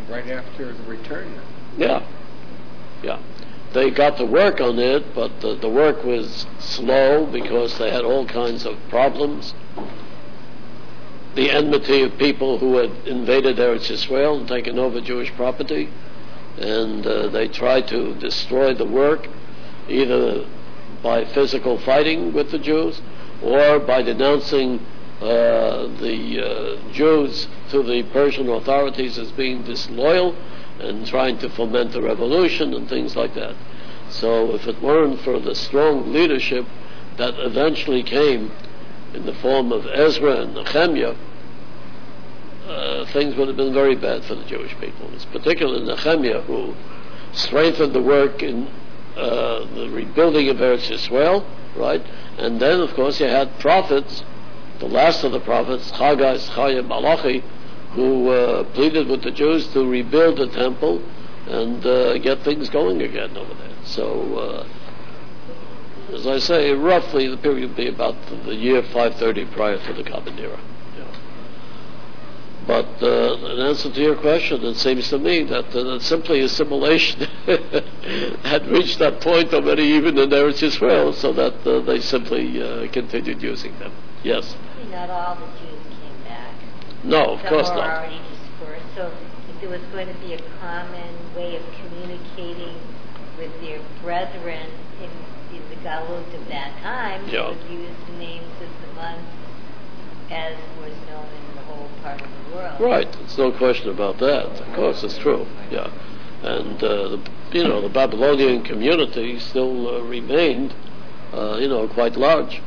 right after the return. Yeah. They got to work on it, but the work was slow because they had all kinds of problems. The enmity of people who had invaded Eretz Yisrael and taken over Jewish property, and they tried to destroy the work either by physical fighting with the Jews or by denouncing the Jews to the Persian authorities as being disloyal and trying to foment a revolution and things like that. So if it weren't for the strong leadership that eventually came in the form of Ezra and Nehemiah, things would have been very bad for the Jewish people. It's particularly Nehemiah who strengthened the work in the rebuilding of Eretz Yisrael, right? And then, of course, you had prophets, the last of the prophets, Haggai, Zechariah, Malachi, who pleaded with the Jews to rebuild the temple and get things going again over there. So, as I say, roughly the period would be about the year 530 prior to the Common Era. But in answer to your question, it seems to me that simply assimilation had reached that point already, even in Eretz Yisrael, so that they simply continued using them. Yes? Not all the Jews came back. No, of course Some were not. already dispersed. So if there was going to be a common way of communicating with their brethren in the Galut of that time, they would use the names of the months as was known in the whole part of the world. Right, there's no question about that. Of course, it's true. Yeah, and the Babylonian community still remained, quite large.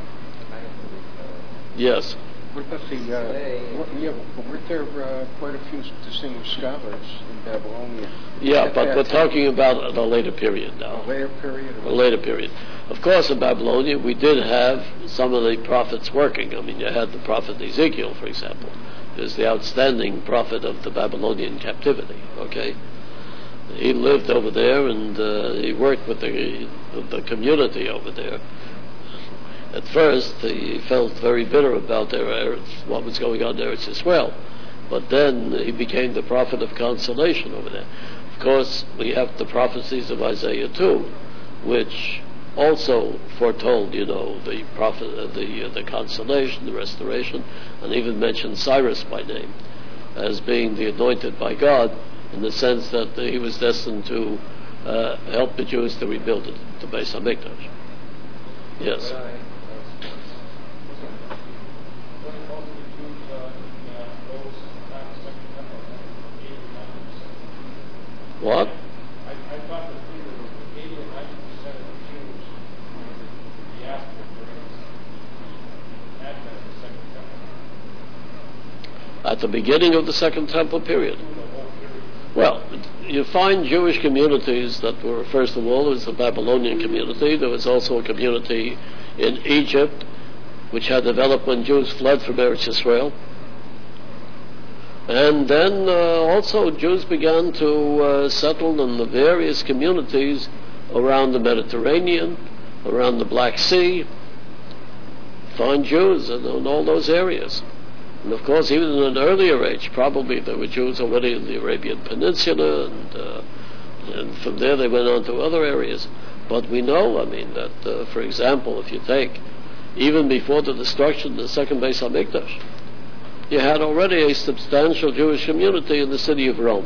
Yes. What about weren't there quite a few distinguished scholars in Babylonia? Yeah, but we're talking about the later period now. Later period? The later period. Of course, in Babylonia, we did have some of the prophets working. I mean, you had the prophet Ezekiel, for example, who's the outstanding prophet of the Babylonian captivity, okay? He lived over there, and he worked with the community over there. At first, he felt very bitter about what was going on there in Israel, but then he became the prophet of consolation over there. Of course, we have the prophecies of Isaiah too, which also foretold, the prophet, the consolation, the restoration, and even mentioned Cyrus by name as being the anointed by God, in the sense that he was destined to help the Jews to rebuild it, the Beis HaMikdash. Yes. What? I thought the figure was 80 or 90% of the Jews were the diaspora during the advent of the Second Temple. At the beginning of the Second Temple period. Well, you find Jewish communities that were, first of all, there was the Babylonian community. There was also a community in Egypt, which had developed when Jews fled from Eretz Yisrael. And then also Jews began to settle in the various communities around the Mediterranean, around the Black Sea. Find Jews in all those areas. And of course, even in an earlier age, probably there were Jews already in the Arabian Peninsula, and from there they went on to other areas. But we know, that, for example, if you take, even before the destruction of the second Beis HaMikdash, you had already a substantial Jewish community in the city of Rome.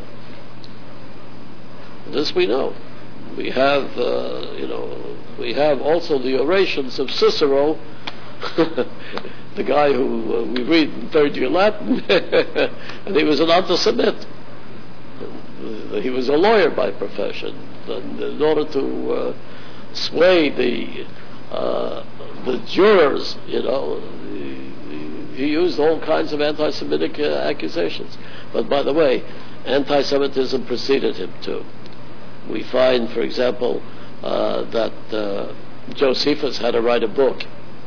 This we know. We have, we have also the orations of Cicero, the guy who we read in third year Latin, and he was an anti-Semite. He was a lawyer by profession, and in order to sway the jurors, he used all kinds of anti-Semitic accusations. But by the way, anti-Semitism preceded him too. We find, for example, that Josephus had to write a book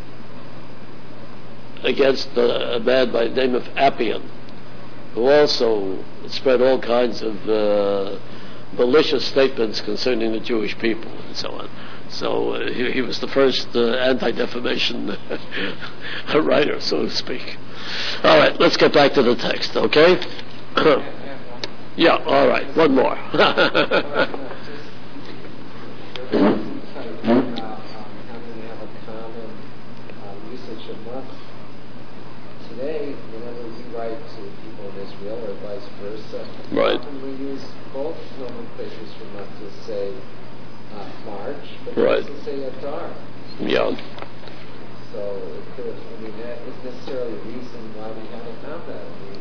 against a man by the name of Appian, who also spread all kinds of malicious statements concerning the Jewish people and so on. So he was the first anti-defamation writer, so to speak. All right, let's get back to the text, okay? Yeah, all right, one more. Today, whenever we write to people in Israel or vice versa, right. often we use both nomenclatures for month to say March, but right. to say Adar. Yeah. So that isn't necessarily the reason why we haven't found that.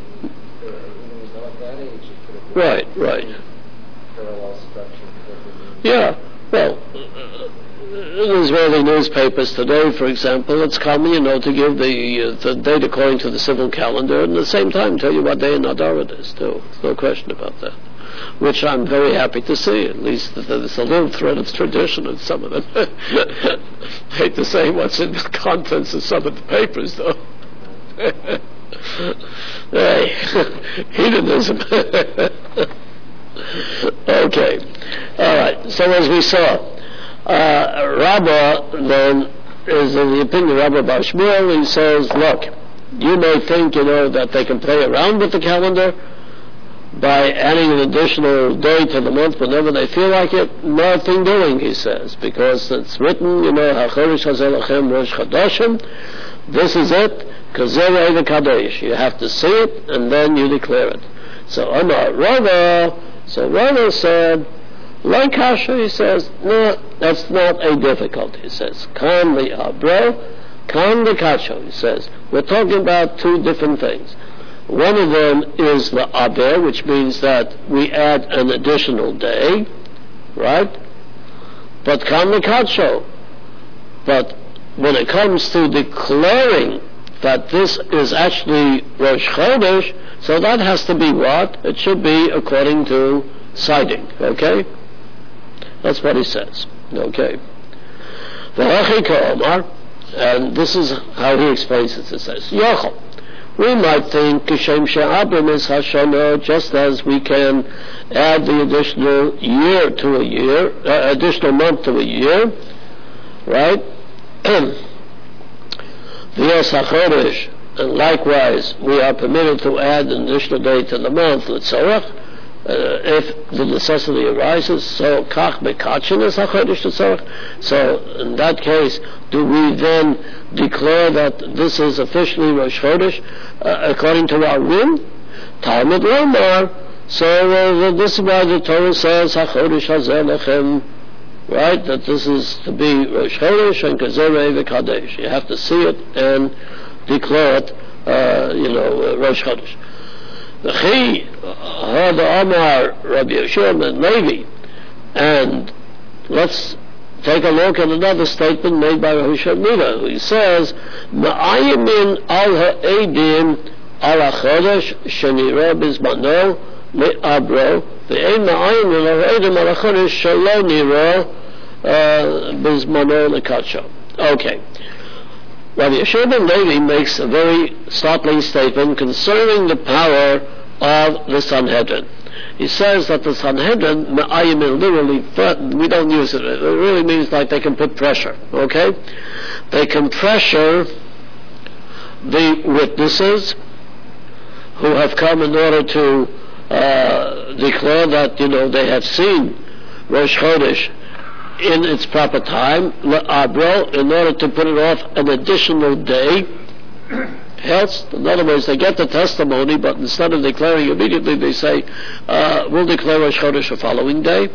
At that age, it could have been right. Parallel structure. Yeah. Well, in Israeli newspapers today, for example, it's common, to give the date according to the civil calendar, and at the same time tell you what day in Adar it is, too. There's no question about that. Which I'm very happy to see. At least there's a little thread of tradition in some of it. Hate to say what's in the contents of some of the papers, though. Hey, hedonism. Okay. All right. So as we saw, Rabbah then is in the opinion of Rabbi Bar Shmuel. He says, look, you may think, that they can play around with the calendar by adding an additional day to the month whenever they feel like it. Nothing doing, he says, because it's written, HaChodesh Hazeh Lachem Rosh Chodeshim. This is it. Kazeh the Kadesh. You have to see it and then you declare it. So Amar Rava. So Rava said, like Kasha, he says, no, that's not a difficulty. He says, Kam the Abro, Kam the Kasha. He says, we're talking about two different things. One of them is the Aber, which means that we add an additional day, right? But Kam the Kasha. But when it comes to declaring that this is actually Rosh Chodesh, so that has to be what? It should be according to citing, okay? That's what he says, okay? And this is how he explains it. It says, Yochel. We might think Kishem She'abrim is Hashanah, just as we can add the additional year to a year, additional month to a year, right? V'yos HaChodesh, and likewise we are permitted to add an additional day to the month, l'tzorach, if the necessity arises. So kach bekachin is HaChodesh l'tzorach. So in that case, do we then declare that this is officially Rosh Chodesh according to our rule? Talmud Lomar. So this is why the Torah says HaChodesh Hazeh Lechem, right? That this is to be Rosh Chodesh and Kazeh v'Kadesh. You have to see it and declare it, Rosh Chodesh. V'chi hada Amar Rabbi Yeshua ben Levi. And let's take a look at another statement made by Rav Shemida, who says, Ma'ayimin al ha'edim al ha'chodesh shenira bizmano le'abro ve'ein ma'ayimin al ha'edim al ha'chodesh shelo nira bizmano le'kacho. Okay. Rabbi Yeshua ben Levi makes a very startling statement concerning the power of the Sanhedrin. He says that the Sanhedrin, me'ayimin, literally, we don't use it. It really means like they can put pressure, okay? They can pressure the witnesses who have come in order to declare that, they have seen Rosh Chodesh in its proper time, le'abro, in order to put it off an additional day. Else, in other words, they get the testimony, but instead of declaring immediately, they say, we'll declare Rosh Chodesh the following day.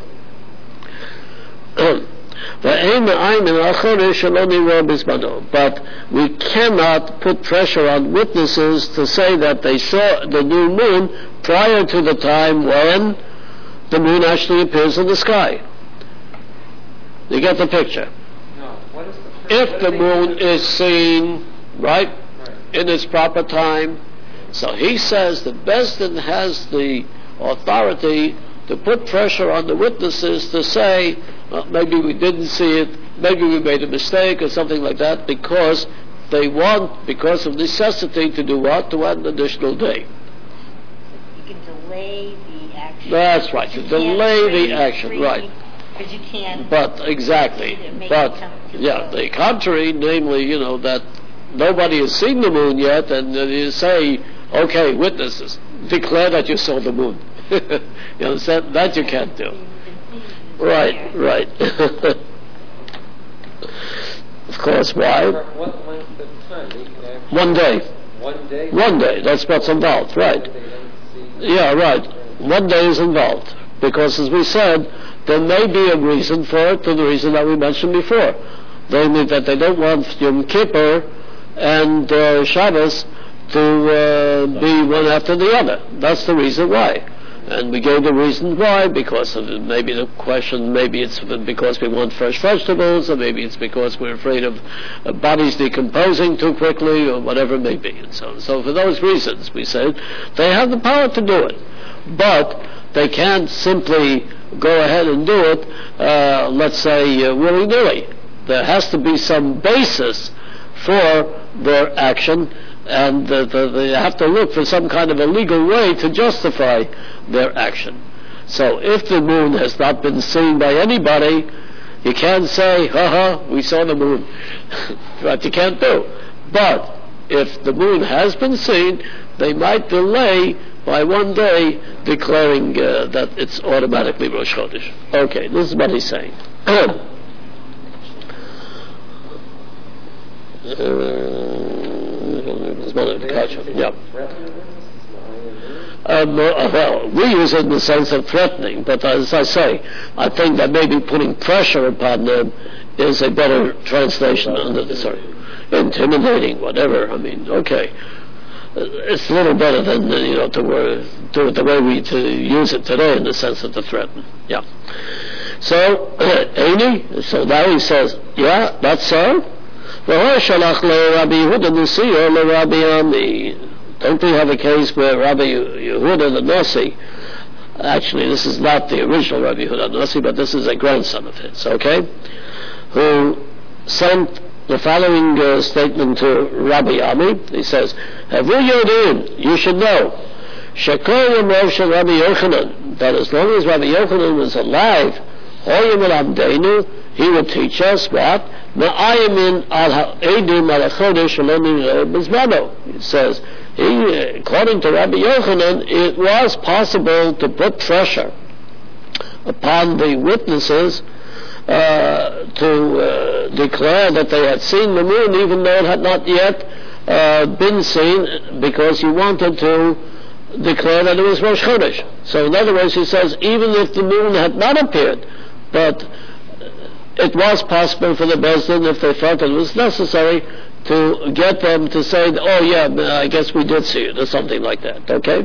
But we cannot put pressure on witnesses to say that they saw the new moon prior to the time when the moon actually appears in the sky. You get the picture? No. What is the if the moon is seen, right, in its proper time, so he says the Besdin has the authority to put pressure on the witnesses to say, well, maybe we didn't see it, maybe we made a mistake or something like that, because they want, because of necessity, to do what? To add an additional day. You can delay the action. That's right, to delay the action, right. Because you can. But, exactly. But, the contrary, namely, that nobody has seen the moon yet, and you say, okay, witnesses, declare that you saw the moon. You understand? That you can't do. Right. Of course, why? What length of time? They can actually 1 day. 1 day? 1 day, that's what's involved, right. Yeah, right. 1 day is involved. Because as we said, there may be a reason for it, for the reason that we mentioned before. Namely that they don't want Yom Kippur and Shabbos to be one after the other. That's the reason why. And we gave the reason why, because of maybe the question, maybe it's because we want fresh vegetables, or maybe it's because we're afraid of bodies decomposing too quickly, or whatever it may be, and so on. So for those reasons, we said, they have the power to do it. But they can't simply go ahead and do it, let's say, willy-nilly. There has to be some basis for their action, and they have to look for some kind of a legal way to justify their action. So if the moon has not been seen by anybody, you can't say, we saw the moon. That you can't do. But if the moon has been seen, they might delay by 1 day declaring that it's automatically Rosh Chodesh. Okay, this is what he's saying. Well, we use it in the sense of threatening, but as I say, I think that maybe putting pressure upon them is a better translation under the, intimidating, whatever. I mean, okay. It's a little better than, to do it the way we use it today in the sense of to threaten. Yeah. So, so now he says, yeah, that's so. Don't we have a case where Rabbi Yehuda the Nasi, actually this is not the original Rabbi Yehuda the Nasi, but this is a grandson of his, okay, who sent the following statement to Rabbi Ami. He says, you should know, Rabbi Yochanan, that as long as Rabbi Yochanan was alive, he would teach us what? He says, according to Rabbi Yochanan, it was possible to put pressure upon the witnesses to declare that they had seen the moon, even though it had not yet been seen, because he wanted to declare that it was Rosh Chodesh. So in other words, he says, even if the moon had not appeared, but it was possible for the Beis Din, if they felt it was necessary, to get them to say, oh yeah, I guess we did see it, or something like that, okay?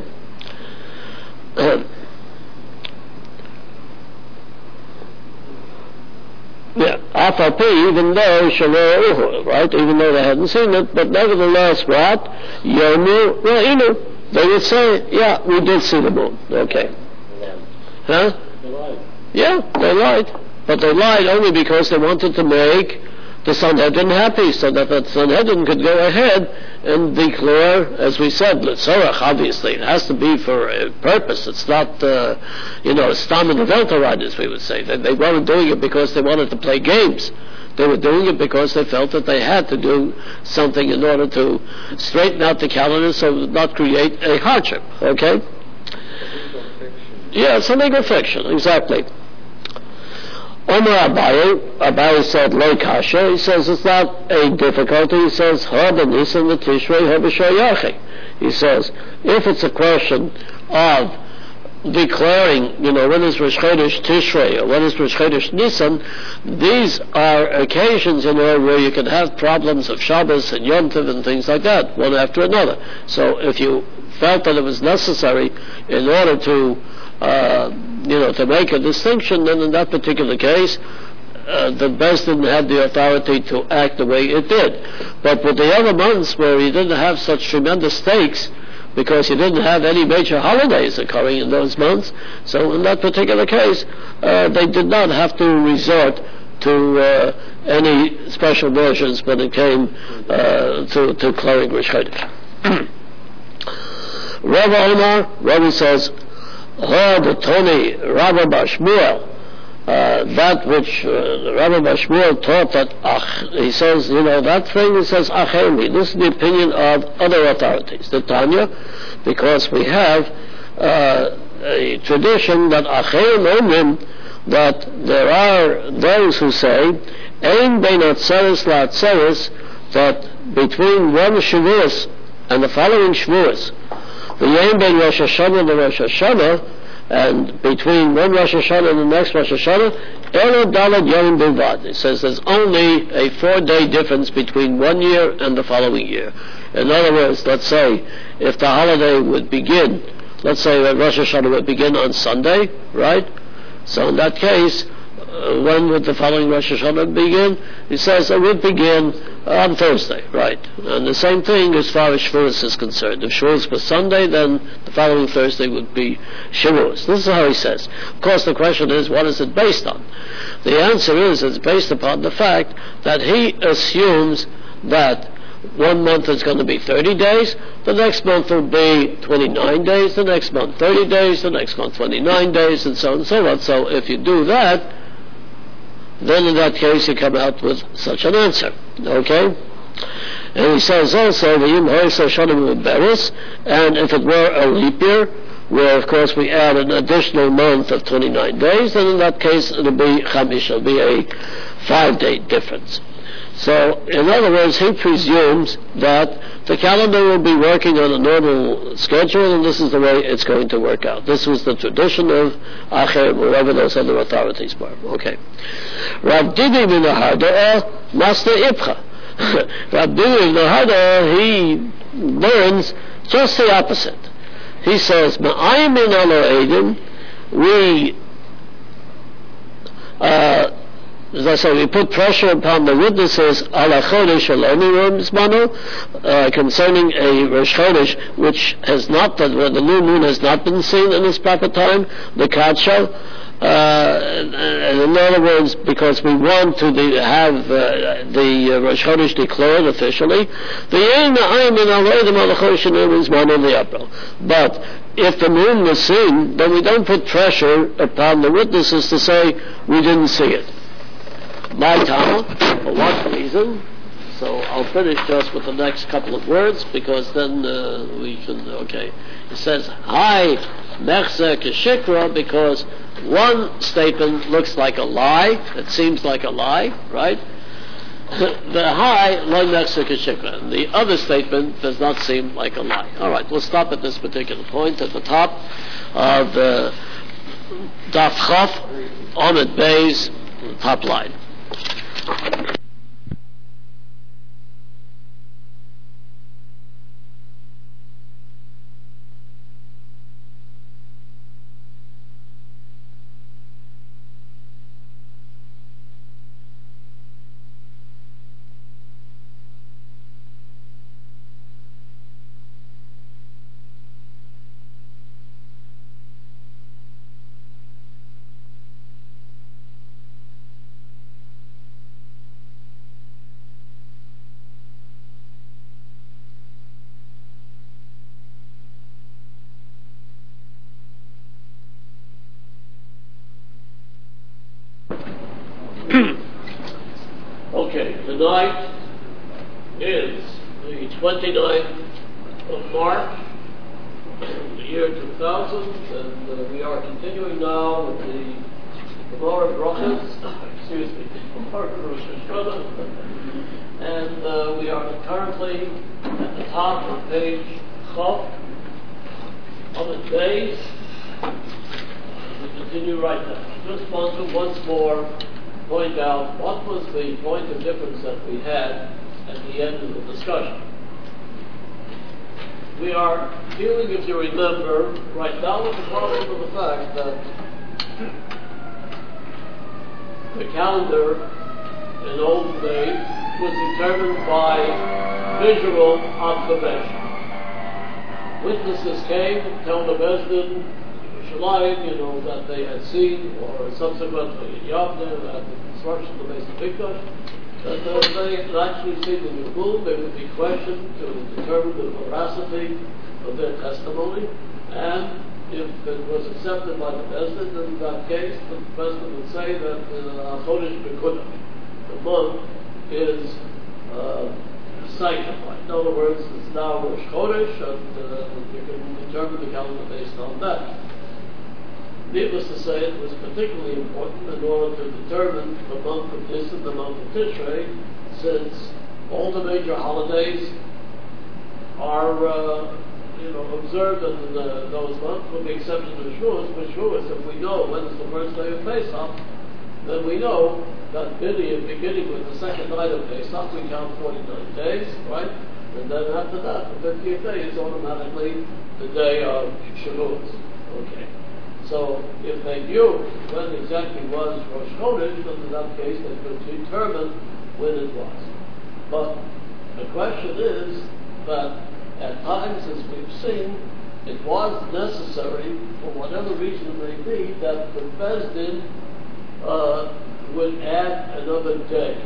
Yeah, AFP, even though right, even though they hadn't seen it, but nevertheless, what? Yomu, they would say, yeah, we did see the moon, okay. Huh? They lied. Yeah, they lied. But they lied only because they wanted to make the Sanhedrin happy, so that the Sanhedrin could go ahead and declare, as we said, L'tzorach, obviously. It has to be for a purpose. It's not, Stam and Welteride, as we would say. They weren't doing it because they wanted to play games. They were doing it because they felt that they had to do something in order to straighten out the calendar so as not create a hardship, okay? Yeah, it's a legal fiction, exactly. Omar Abaye said, Lo kasha, he says it's not a difficulty, he says, Nisan the Tishrei Habashoyachi. He says, if it's a question of declaring, when is Rosh Chodesh Tishrei, or when is Rosh Chodesh Nisan, these are occasions, where you can have problems of Shabbos and Yom Tov and things like that, one after another. So if you felt that it was necessary in order to to make a distinction, then in that particular case, the Beis Din had the authority to act the way it did. But with the other months where you didn't have such tremendous stakes, because you didn't have any major holidays occurring in those months, so in that particular case, they did not have to resort to any special measures when it came to declaring Rosh Chodesh. Rav Omar, Rabbi says, the Tony Rabbi Bashmuel, that which Rabbi Bashmuel taught that he says, that thing that says Achemi, this is the opinion of other authorities, the Tanya, because we have a tradition that Acherim Omrim, that there are those who say, Ein bein atzeres la'atzeres, that between one Shavuos and the following Shavuos, v'yein bein Rosh Hashanah and Rosh Hashanah, and between one Rosh Hashanah and the next Rosh Hashanah, Elo Daled Yom Bilvad. It says there's only a 4-day difference between one year and the following year. In other words, let's say if the holiday would begin, let's say that Rosh Hashanah would begin on Sunday, right? So in that case, when would the following Rosh Hashanah begin? He says it would begin on Thursday, right? And the same thing as far as Shavuos is concerned. If Shavuos was Sunday, then the following Thursday would be Shavuos. This is how he says. Of course, the question is, what is it based on? The answer is, it's based upon the fact that he assumes that one month is going to be 30 days, the next month will be 29 days, the next month 30 days, the next month 29 days, and so on and so on. So if you do that, then in that case you come out with such an answer. Okay? And he says also, and if it were a leap year, where of course we add an additional month of 29 days, then in that case it'll be Chamish, it'll be a 5-day difference. So, in other words, he presumes that the calendar will be working on a normal schedule, and this is the way it's going to work out. This was the tradition of Acher, wherever those other authorities were. Okay. Rav Didi min Hada'a, Master Ipcha. Rav Didi min Hada'a, he learns just the opposite. He says, Ma'ayim min Alo Eidim, we as I say, we put pressure upon the witnesses ala chodesh concerning a Rosh Chodesh which has not, where the new moon has not been seen in its proper time, the Kadsha. In other words, because we want to have the Rosh Chodesh declared officially, but if the moon was seen, then we don't put pressure upon the witnesses to say we didn't see it. My Tama, for what reason? So I'll finish just with the next couple of words, because then we can, okay. It says, Hi, Mechze Keshikra, because one statement looks like a lie, it seems like a lie, right? The Hi, Lo Mechze Keshikra. The other statement does not seem like a lie. All right, we'll stop at this particular point at the top of Daf Chaf, Omid Beis, top line. Okay, tonight is the 29th of March, the year 2000, and we are continuing now with the Gemara Brachos, Gemara Rosh Hashanah, and we are currently at the top of page Chaf, Omid Beis. We continue right now. Just want to once more point out what was the point of difference that we had at the end of the discussion. We are dealing, if you remember, right now with the problem of the fact that the calendar in old days was determined by visual observation. Witnesses came and told the Bezdin, that they had seen, or subsequently in Yavne, at the construction of the Beis Hamikdash, that they had actually seen the new moon. They would be questioned to determine the veracity of their testimony, and if it was accepted by the Bezdin, then in that case, the Bezdin would say that Chodesh Bekudah, the month is sanctified. In other words, it's now Rosh Chodesh, and you can determine the calendar based on that. needless to say, it was particularly important in order to determine the month of Nisan, the month of Tishrei, since all the major holidays are observed in those months, with the exception of Shavuos. But Shavuos, if we know when is the first day of Pesach, then we know that beginning with the second night of Pesach, we count 49 days, right? And then after that, the 50th day is automatically the day of Shavuos. Okay. So if they knew when exactly was Rosh Chodesh, then in that case they could determine when it was. But the question is that at times, as we've seen, it was necessary, for whatever reason may be, that the Beis Din would add another day.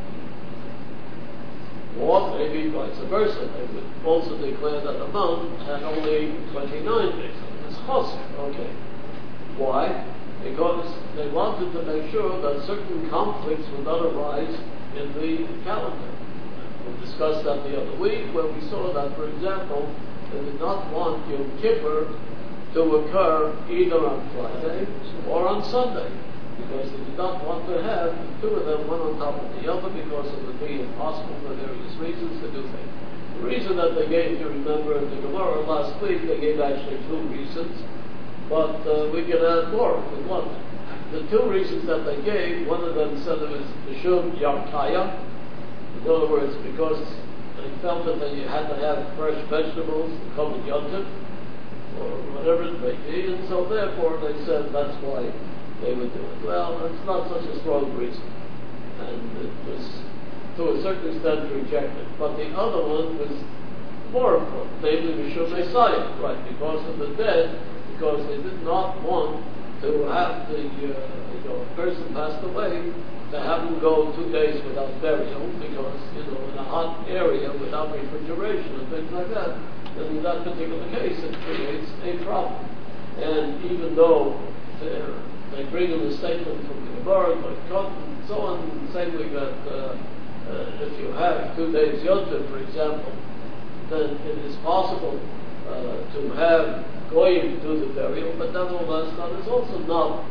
Or maybe vice versa. They would also declare that the month had only 29 days. It's chosr. Okay. Why? Because they wanted to make sure that certain conflicts would not arise in the calendar. We discussed that the other week, where we saw that, for example, they did not want Yom Kippur to occur either on Friday or on Sunday, because they did not want to have the two of them one on top of the other, because it would be impossible for various reasons to do things. The reason that they gave, you remember in the Gemara last week, they gave actually two reasons, but we can add more if we want. The two reasons that they gave, one of them said it was Mishum Yarkaya. In other words, because they felt that you had to have fresh vegetables to come with Yom Tov, or whatever it may be, and so therefore they said that's why they would do it. Well, it's not such a strong reason, and it was to a certain extent rejected. But the other one was more important, namely Mishum Messiah, right, because of the dead, because they did not want to have the person passed away to have him go 2 days without burial, because, in a hot area without refrigeration and things like that, then in that particular case it creates a problem. And even though they bring in a statement from the Gemara, and so on, saying that if you have 2 days Yom Tov, for example, then it is possible to have Goyim do the burial, but nevertheless that is also not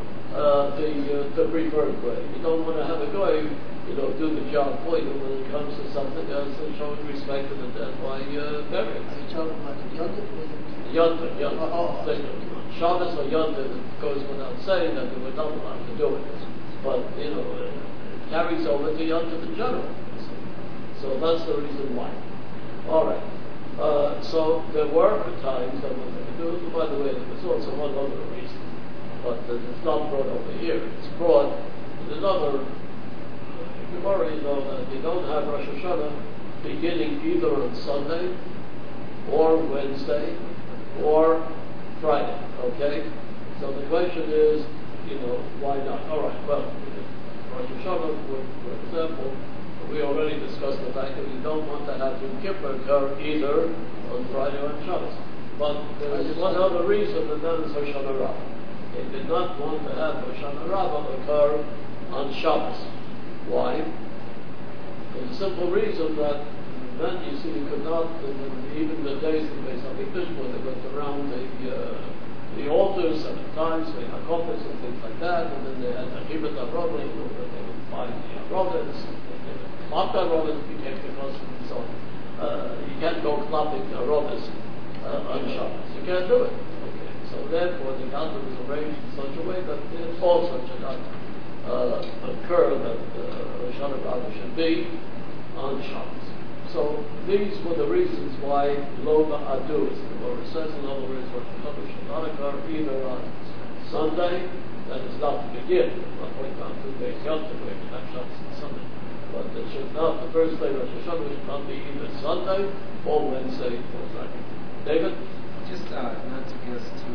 the preferred way. You don't want to have a Goy, do the job for you when it comes to something else and showing respect to the dead by burial. Are you talking about the Yom Tov? Yom Tov. Shabbos or Yom Tov, it goes without saying that they were not allowed to do it. But, it carries over to Yom Tov in general. So that's the reason why. All right. So there were times that when they could do it. By the way, there was also one other reason, but it's not brought over here. It's brought in another Gemara, that they don't have Rosh Hashanah beginning either on Sunday or Wednesday or Friday. Okay? So the question is, why not? All right, well, Rosh Hashanah, for example, we already discussed the fact that we don't want to have Yom Kippur occur either on Friday or on Shabbos. But there is one other reason, and that is Hoshana Rabbah. They did not want to have Hoshana Rabbah occur on Shabbos. Why? For the simple reason that then you see you could not, even the days in Beis HaMikdash where they went around the altars 7 times, they had coffers and things like that, and then they had the Hibbat HaRobah, where they would find the Arobahs, Mata Arobahs became the custom and so on. You can't go clapping the Arobahs on Shabbos. You can't do it. Okay. So therefore the calendar was arranged in such a way that if all such a not occur, that Hoshana Rabbah should be on Shabbos. So these were the reasons why Lo Ba'adu, as the Gemara says, in other words, Rosh Hashanah should not occur either on Sunday, that is not to begin. I'm not going down 2 days Yom Tov, we have Shabbos on Sunday. But it should not, the first day Rosh Hashanah should not be either Sunday or Wednesday or Friday. David? Just not to get us too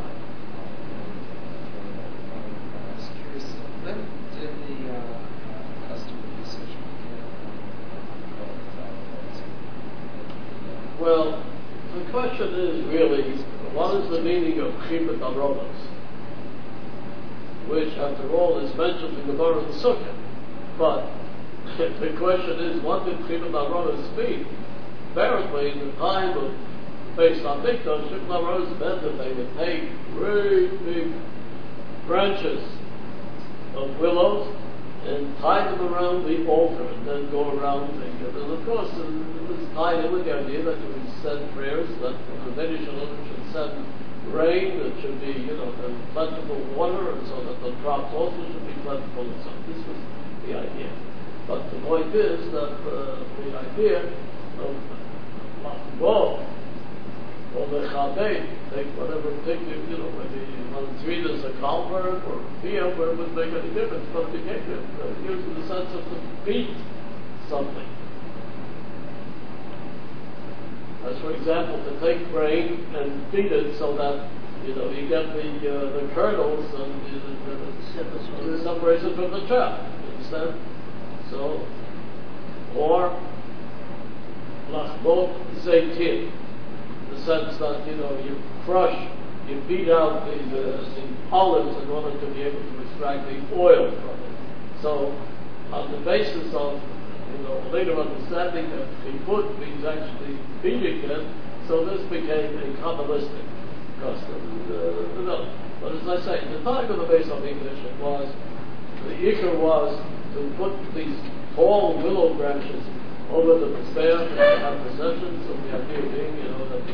I was curious, when did the custom of usage begin? Well, the question is really, what is the meaning of Chibet Arobos? Which, after all, is mentioned in the Gemara and Sukkah. But the question is, what did Chibet Arobos mean? Apparently, in the time of Beis HaMikdash, Chibet Arobos meant that they would take great big branches of willows and tie them around the altar and then go around and of course it was tied in with the idea that you would send prayers, that the Vedic should send rain, that should be, plentiful water, and so that the crops also should be plentiful and so on. This was the idea. But the point is that the idea of Machbov or the Chabed, take whatever picture, whether you want to treat as a Kalberg or Pia, where it would make any difference, but it became used in the sense of to beat something. As for example, to take grain and beat it so that you get the kernels and separates it from the chaff. You understand? So, or Lachbot Zaytin, the sense that you crush, you beat out the olives in order to be able to extract the oil from it. So, on the basis of later understanding that Chibut means actually beating it, so this became a Kabbalistic custom. But as I say, the time of the base of English, the ikar was to put these tall willow branches over the Mizbeach and to have processions, of the idea being, that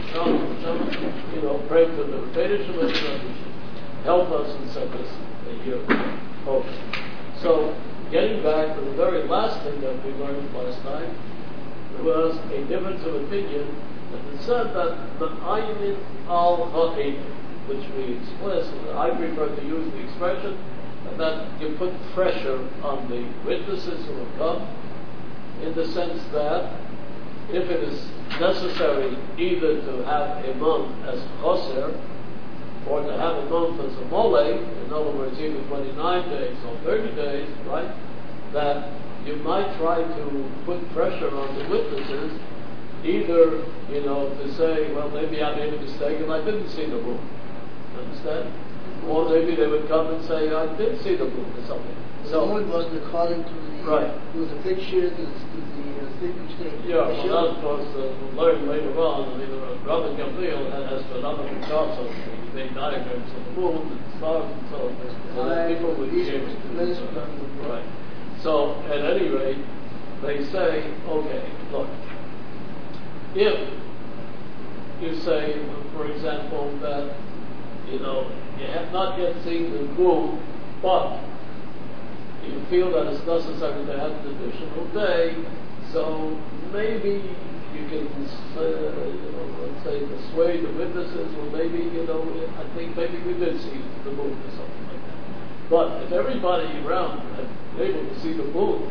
the pray to the Vedic that help us and set us a year over. So, getting back to the very last thing that we learned last time, there was a difference of opinion that it said that the Ayin al Ha'id, which we explicitly, I prefer to use the expression that you put pressure on the witnesses who have come, in the sense that if it is necessary either to have a month as choser or to have a month as a mole, in other words, either 29 days or 30 days, right, that you might try to put pressure on the witnesses, either, to say, well, maybe I made a mistake and I didn't see the moon. Understand? Or maybe they would come and say, I did see the moon or something. So the moon was according to the right. Was a picture to the sleeping state. Yeah, well, that of course we'll learn later on. Rabbi Gamliel has astronomical charts, so he made diagrams of the moon and stars and so on. So people would be able to do that. Right. So at any rate, they say, okay, look, if you say, for example, that you have not yet seen the moon, but you feel that it's necessary to have an additional day, so maybe you can, let's say, persuade the witnesses, or maybe, I think maybe we did see the moon or something like that. But if everybody around had been able to see the moon,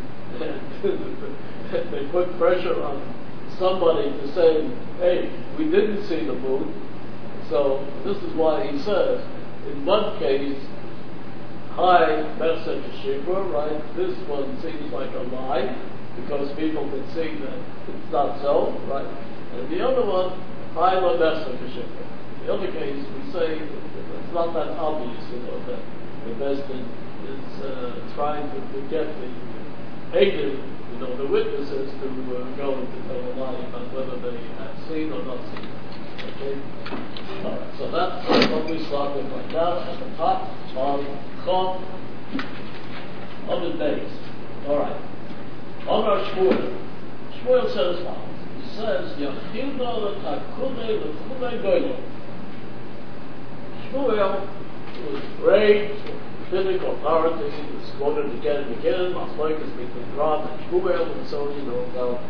and they put pressure on somebody to say, hey, we didn't see the moon, so this is why he says, in one case, hi, Mersa Shikra, right? This one seems like a lie, because people can see that it's not so, right? And the other one, hi, La Mersa Shikra. The other case, we say it's not that obvious, that the Besdin is trying to get the agent, the witnesses to go and to tell a lie about whether they have seen or not seen. Okay? All right, so that's what we start with right now at the top of Chom of the days. All right. Omar Shmuel. Shmuel says as follows. He says, Yachilda l'takune l'chumei goyim. Shmuel was great rabbinic authority. He was quoted again and again. Machlokes between Rav and Shmuel, and so about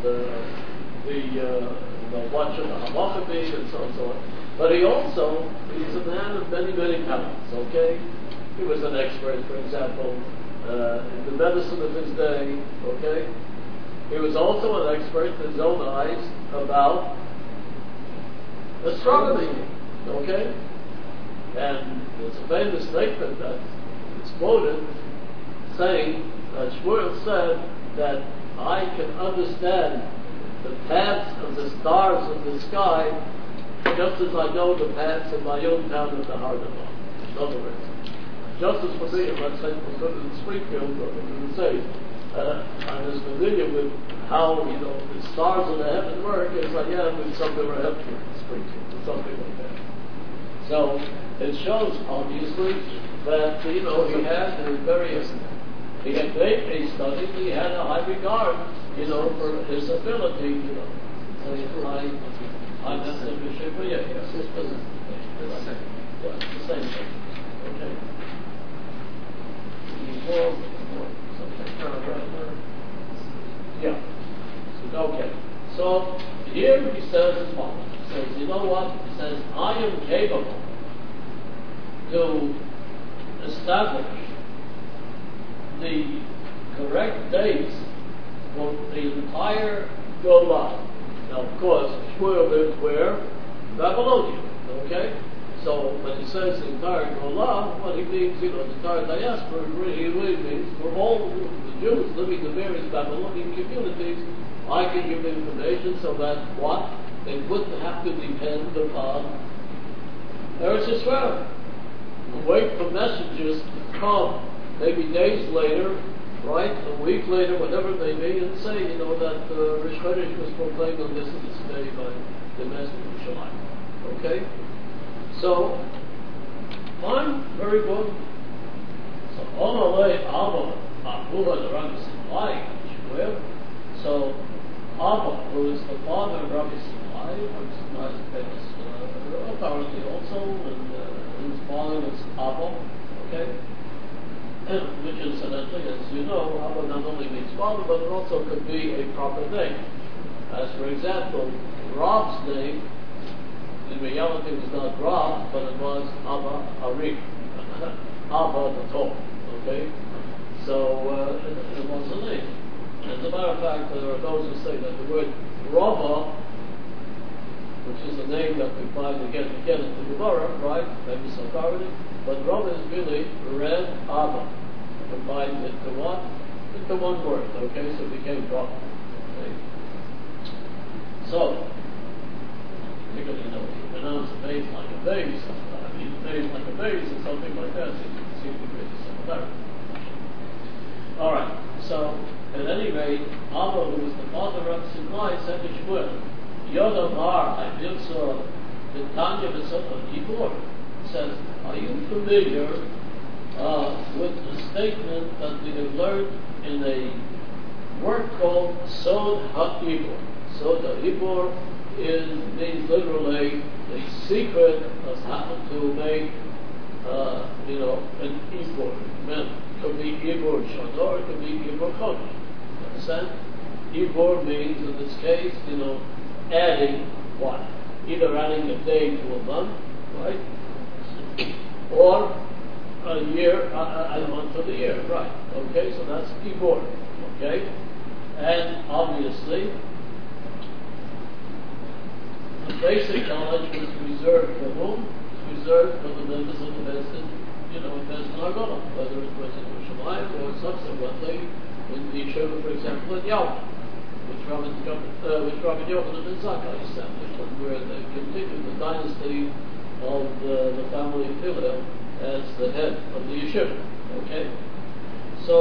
what should the halacha be, and so on and so on. But he's a man of many, many talents, okay? He was an expert, for example, in the medicine of his day, okay? He was also an expert in his own eyes about astronomy, okay? And there's a famous statement that is quoted saying that Shmuel said that I can understand the paths of the stars in the sky just as I know the paths in my own town of the Hardaman. In other words, just as familiar, let's say, we go to Springfield or to the States, I'm as familiar with how, the stars in the heaven work as I am with some that were up here in Springfield, or something like that. So, it shows obviously that he had made a study, he had a high regard, for his ability, So I that's the bishop, yes, it's the same thing. Okay. Yeah. Okay. So here he says as follows. He says, you know what? He says, I am capable to establish the correct dates for the entire Golan. Now, of course, Shmuel lived where? Babylonia. Okay? So when he says the entire Golan, what he means, the entire diaspora, he really means for all the Jews living in various Babylonian communities, I can give information so that what? They wouldn't have to depend upon Eretz Yisrael. Wait for messengers to come, maybe days later, right, a week later, whatever it may be, and say, that Rish Chodesh was proclaimed on this and this day by the Master of Shalim. Okay? So, fine, very good. So, Omalei Abba, Abula, the Rabbi Simlai, Shmuel. So, Abba, who is the father of Rabbi Simlai, Rabbi Simlai is famous authority also, and his father was Abba, okay? Which incidentally, as you know, Abba not only means father, but it also could be a proper name. As for example, Rob's name, in reality was not Rob, but it was Abba Ari, Abba the Tall, okay? So it was a name. As a matter of fact, there are those who say that the word Rava, which is a name that we find again and again in the Gemara, right? Maybe some authority. But Rava is really Red Abba, combined into what? Into one word, okay? So it became Rava. Okay? So, particularly, if you pronounce a base like a base, base like a base, or something like that, so you can see the greatest similarity. Alright, so, at any rate, Abba, who was the father of Simlai, said to Shmuel, Yodavar, I feel so, the Tanya V'Sotah Gibor, says, are you familiar with the statement that we have learned in a work called Sod HaIbor? Sod HaIbor means literally the secret of how to make, an Ibor. It could be Ibor Shador, it could be Ibor Chodesh. Understand? Ibor means, in this case, adding what? Either adding a day to a month, right? Or a year, a month to the year, right? Okay, so that's Ibor, okay? And obviously, the basic knowledge was reserved for whom? It was reserved for the members of the Bezdin, in Bezdin Argola, whether it was in Yerushalayim or subsequently in the Yeshiva, for example, in Yalta, which Rabbi Yochanan ben Zakkai established, where they continued the dynasty of the family of Hillel as the head of the yeshiva. Okay? So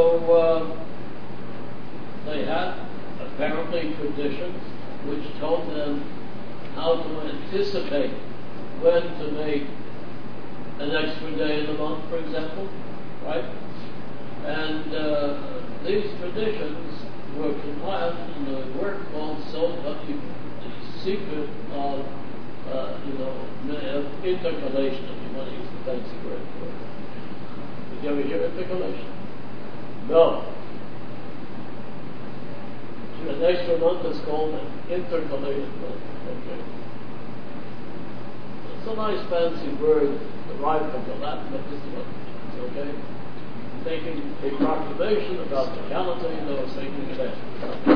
they had apparently traditions which told them how to anticipate when to make an extra day in the month, for example, right? And these traditions were compiled in the work called Sod HaIbor, the secret of intercalation, if you want to use the fancy word for it. Did you ever hear intercalation? No. An extra month is called an intercalated month. Okay. It's a nice fancy word derived from the Latin, but this is what it means, okay? Making a proclamation about the calendar, it's making it extra.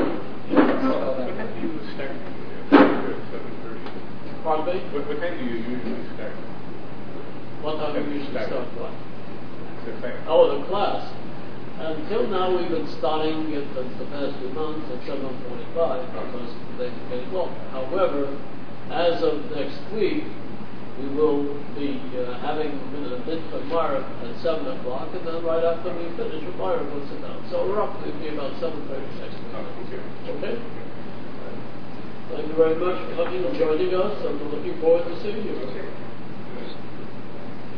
Pardon me? What time do you usually start? What time do you usually start what? Oh, the class. Until now we've been starting it for the past few months at 7:45 because they're getting long. However, as of next week, we will be having a bit for Mara at 7 o'clock, and then right after we finish with Mara, we'll sit down. So roughly it'll be about 7:30 next week. Okay? Thank you very much for coming and joining us, and we're looking forward to seeing you.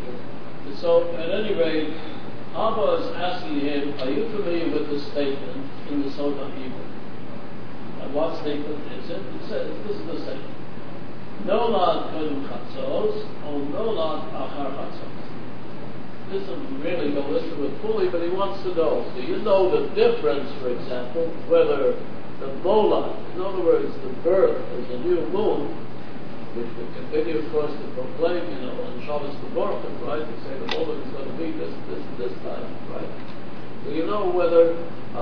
So, at any rate, Abba is asking him, are you familiar with this statement in the Sota Hebrew? And what statement is it? It says, this is the statement. Nolad kodem chatzos, or nolad achar chatzos. This doesn't really go into it fully, but he wants to know. Do you know the difference, for example, whether the molad, in other words, the birth is a new moon, which we continue, of course, to proclaim, on Shabbos the Baruch, right? To say the molad is going to be this time, right? Do you know whether,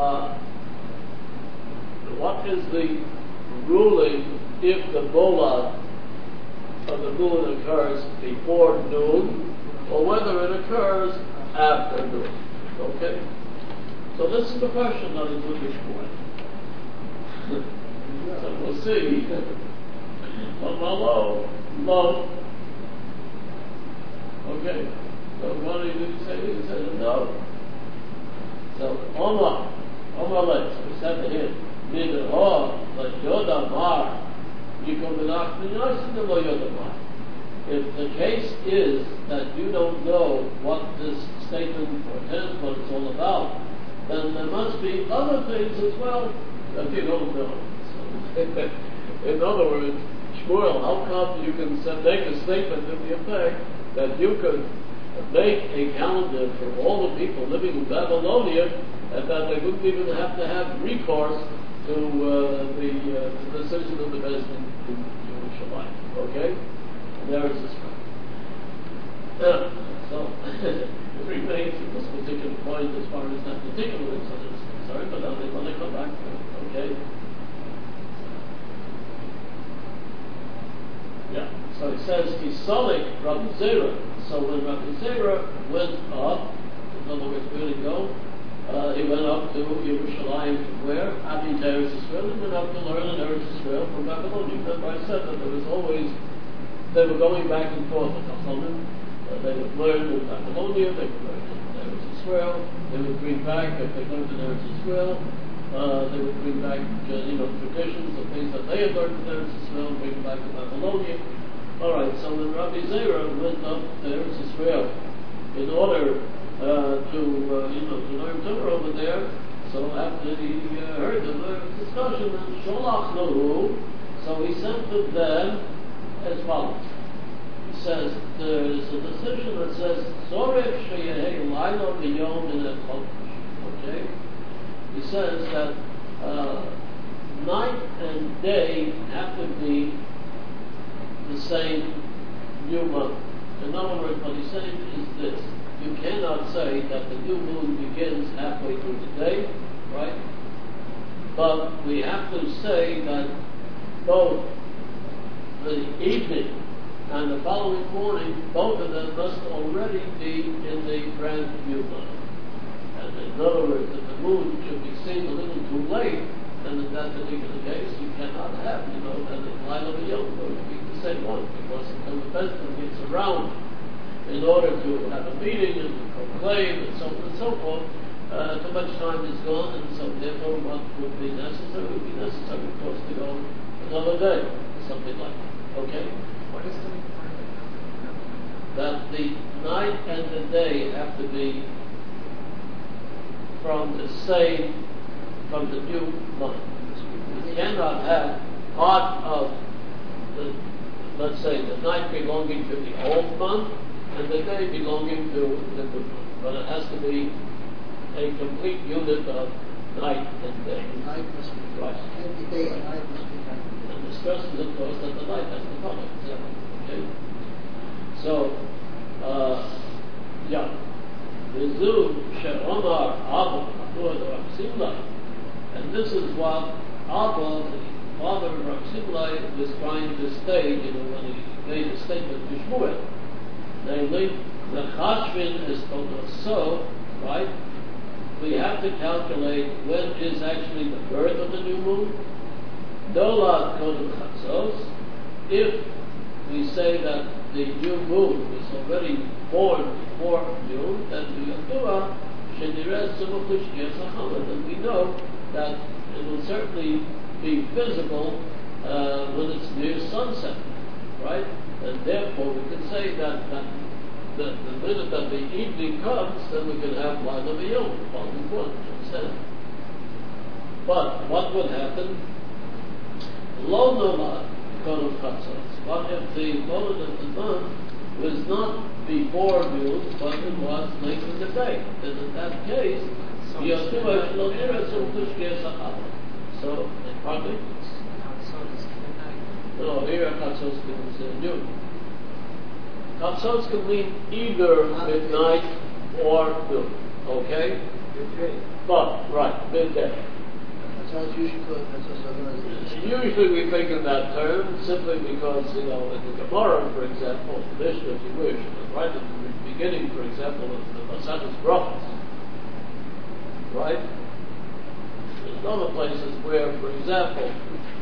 what is the ruling if the molad of the moon occurs before noon, or whether it occurs after noon? Okay? So this is the question that is looking for. So we'll see. Low. Okay. So what did he say? He said no. So Omar Lex, we said to him, Yodamar, if the case is that you don't know what this statement portends, what it's all about, then there must be other things as well that you don't know. So, in other words, Shmuel, how come you can make a statement to the effect that you could make a calendar for all the people living in Babylonia, and that they wouldn't even have to have recourse to the decision of the Beis Din in Jerusalem? Okay? And there is this point. So, it remains at this particular point as far as that particular incident is concerned, but I'm going to come back to it. Okay? Yeah. So it says, Isolik Rabbi Zera. So when Rabbi Zera went up, in other words, where did he go? He went up to Yerushalayim, from where? Abin to Eretz Yisrael. He went up to learn in Eretz Yisrael from Babylonia. Remember I said that there was always, they were going back and forth with Chachamim. They would learn in Babylonia, they would learn in Eretz Yisrael, they would bring back, if they learned in Eretz Yisrael, they would bring back, traditions of things that they had learned in Eretz Yisrael, bring them back to Babylonia. Alright, so when Rabbi Zera went up to Eretz Yisrael in order to learn Torah over there, so after he heard the discussion, Sholach Lahu, so he sent to them as follows. He says, there's a decision that says, Zorek Sheyehei Laila B'Yom in Chodesh. Okay? He says that night and day have to be the same new month. In other words, what he's saying is this. You cannot say that the new moon begins halfway through the day, right? But we have to say that both the evening and the following morning, both of them must already be in the brand new month. And in other words, if the moon should be seen a little too late, then in that particular case, you cannot have, that the line of the Yom going to be the same one, because until the Beis Din gets around in order to have a meeting and to proclaim and so on and so forth, too much time is gone, and so therefore what would be necessary would be necessary, of course, to go another day, or something like that. Okay? What is the requirement? That the night and the day have to be from the new month. You cannot have part of the, let's say, the night belonging to the old month and the day belonging to the new month. But it has to be a complete unit of night and day. Night must be right. Every day and night must be night. And the stress is, of course, that the night has to follow. Okay? So, yeah. V'zu she'omar Abba Abba Rav Simlai. And this is what Abba, the father of Rav Simlai, was trying to state, when he made a statement to Shmuel. Namely, the Chashvin has told us so, right? We have to calculate when is actually the birth of the new moon. Dolad Kodem Chatzos. If we say that the new moon was already born before noon, then we Yadua Shenireh Sumuch L'Shkias and we know that it will certainly be visible when it's near sunset, right? And therefore we can say that the minute that the evening comes, then we can have wine of the Yom, one instead. But what would happen? Lo nomad Kolam Chatzos. What if the moment of the month was not before noon, but it was late in the day? Then in that case, so, pardon me? No, here Chatzos means noon. Chatzos can mean either midnight or noon, okay? Midday. But, right, midday. That's how it's usually called. Usually we think in that term simply because, in the Gemara, for example, Mishnah, if you wish, right at the beginning, for example, of the Maseches Brachos, right? There's other places where, for example,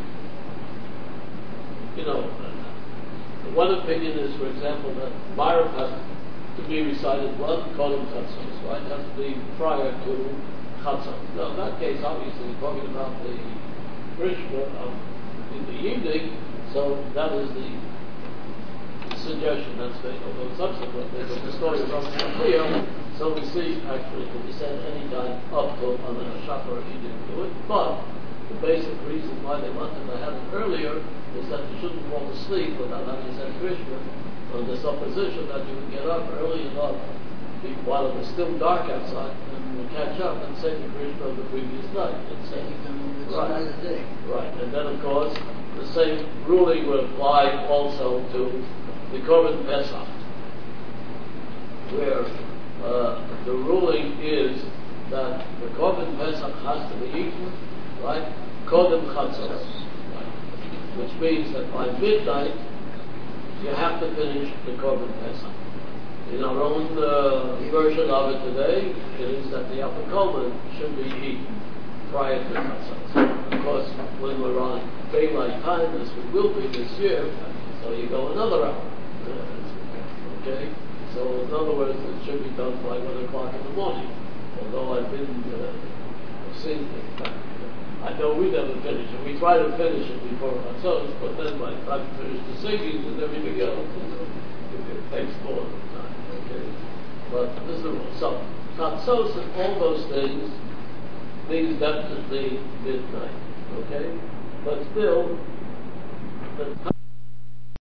one opinion is, for example, that Ma'ariv has to be recited one Kolam Chatzos, right? It has to be prior to Chatzos. Now, in that case, obviously, we're talking about the Rishma in the evening, so that is the suggestion that's made, although subsequently, but the story is not clear, so we see, actually, it can be said any time up till on the Shachar, he didn't do it, but the basic reason why they wanted to have it earlier is that you shouldn't fall asleep without having said Krishna, on the supposition that you would get up early enough while it was still dark outside and would catch up and say the Krishna of the previous night. Right, and then of course the same ruling would apply also to the Korban Pesach, where the ruling is that the Korban Pesach has to be eaten, right? Kodem Chatzos, right? Which means that by midnight you have to finish the Korban Pesach. In our own version of it today, it is that the Afikoman should be eaten prior to Chatzos. Of course, when we're on daylight time, as we will be this year, so you go another hour. Okay? So in other words, it should be done by 1 o'clock in the morning. Although I've seen things. I know we never finish it. We try to finish it before Chatzos, but then by the time we finish the singing and everything else, it takes more time. Okay? But this is the rule. So, Chatzos and all those things means definitely midnight. Okay? But still, the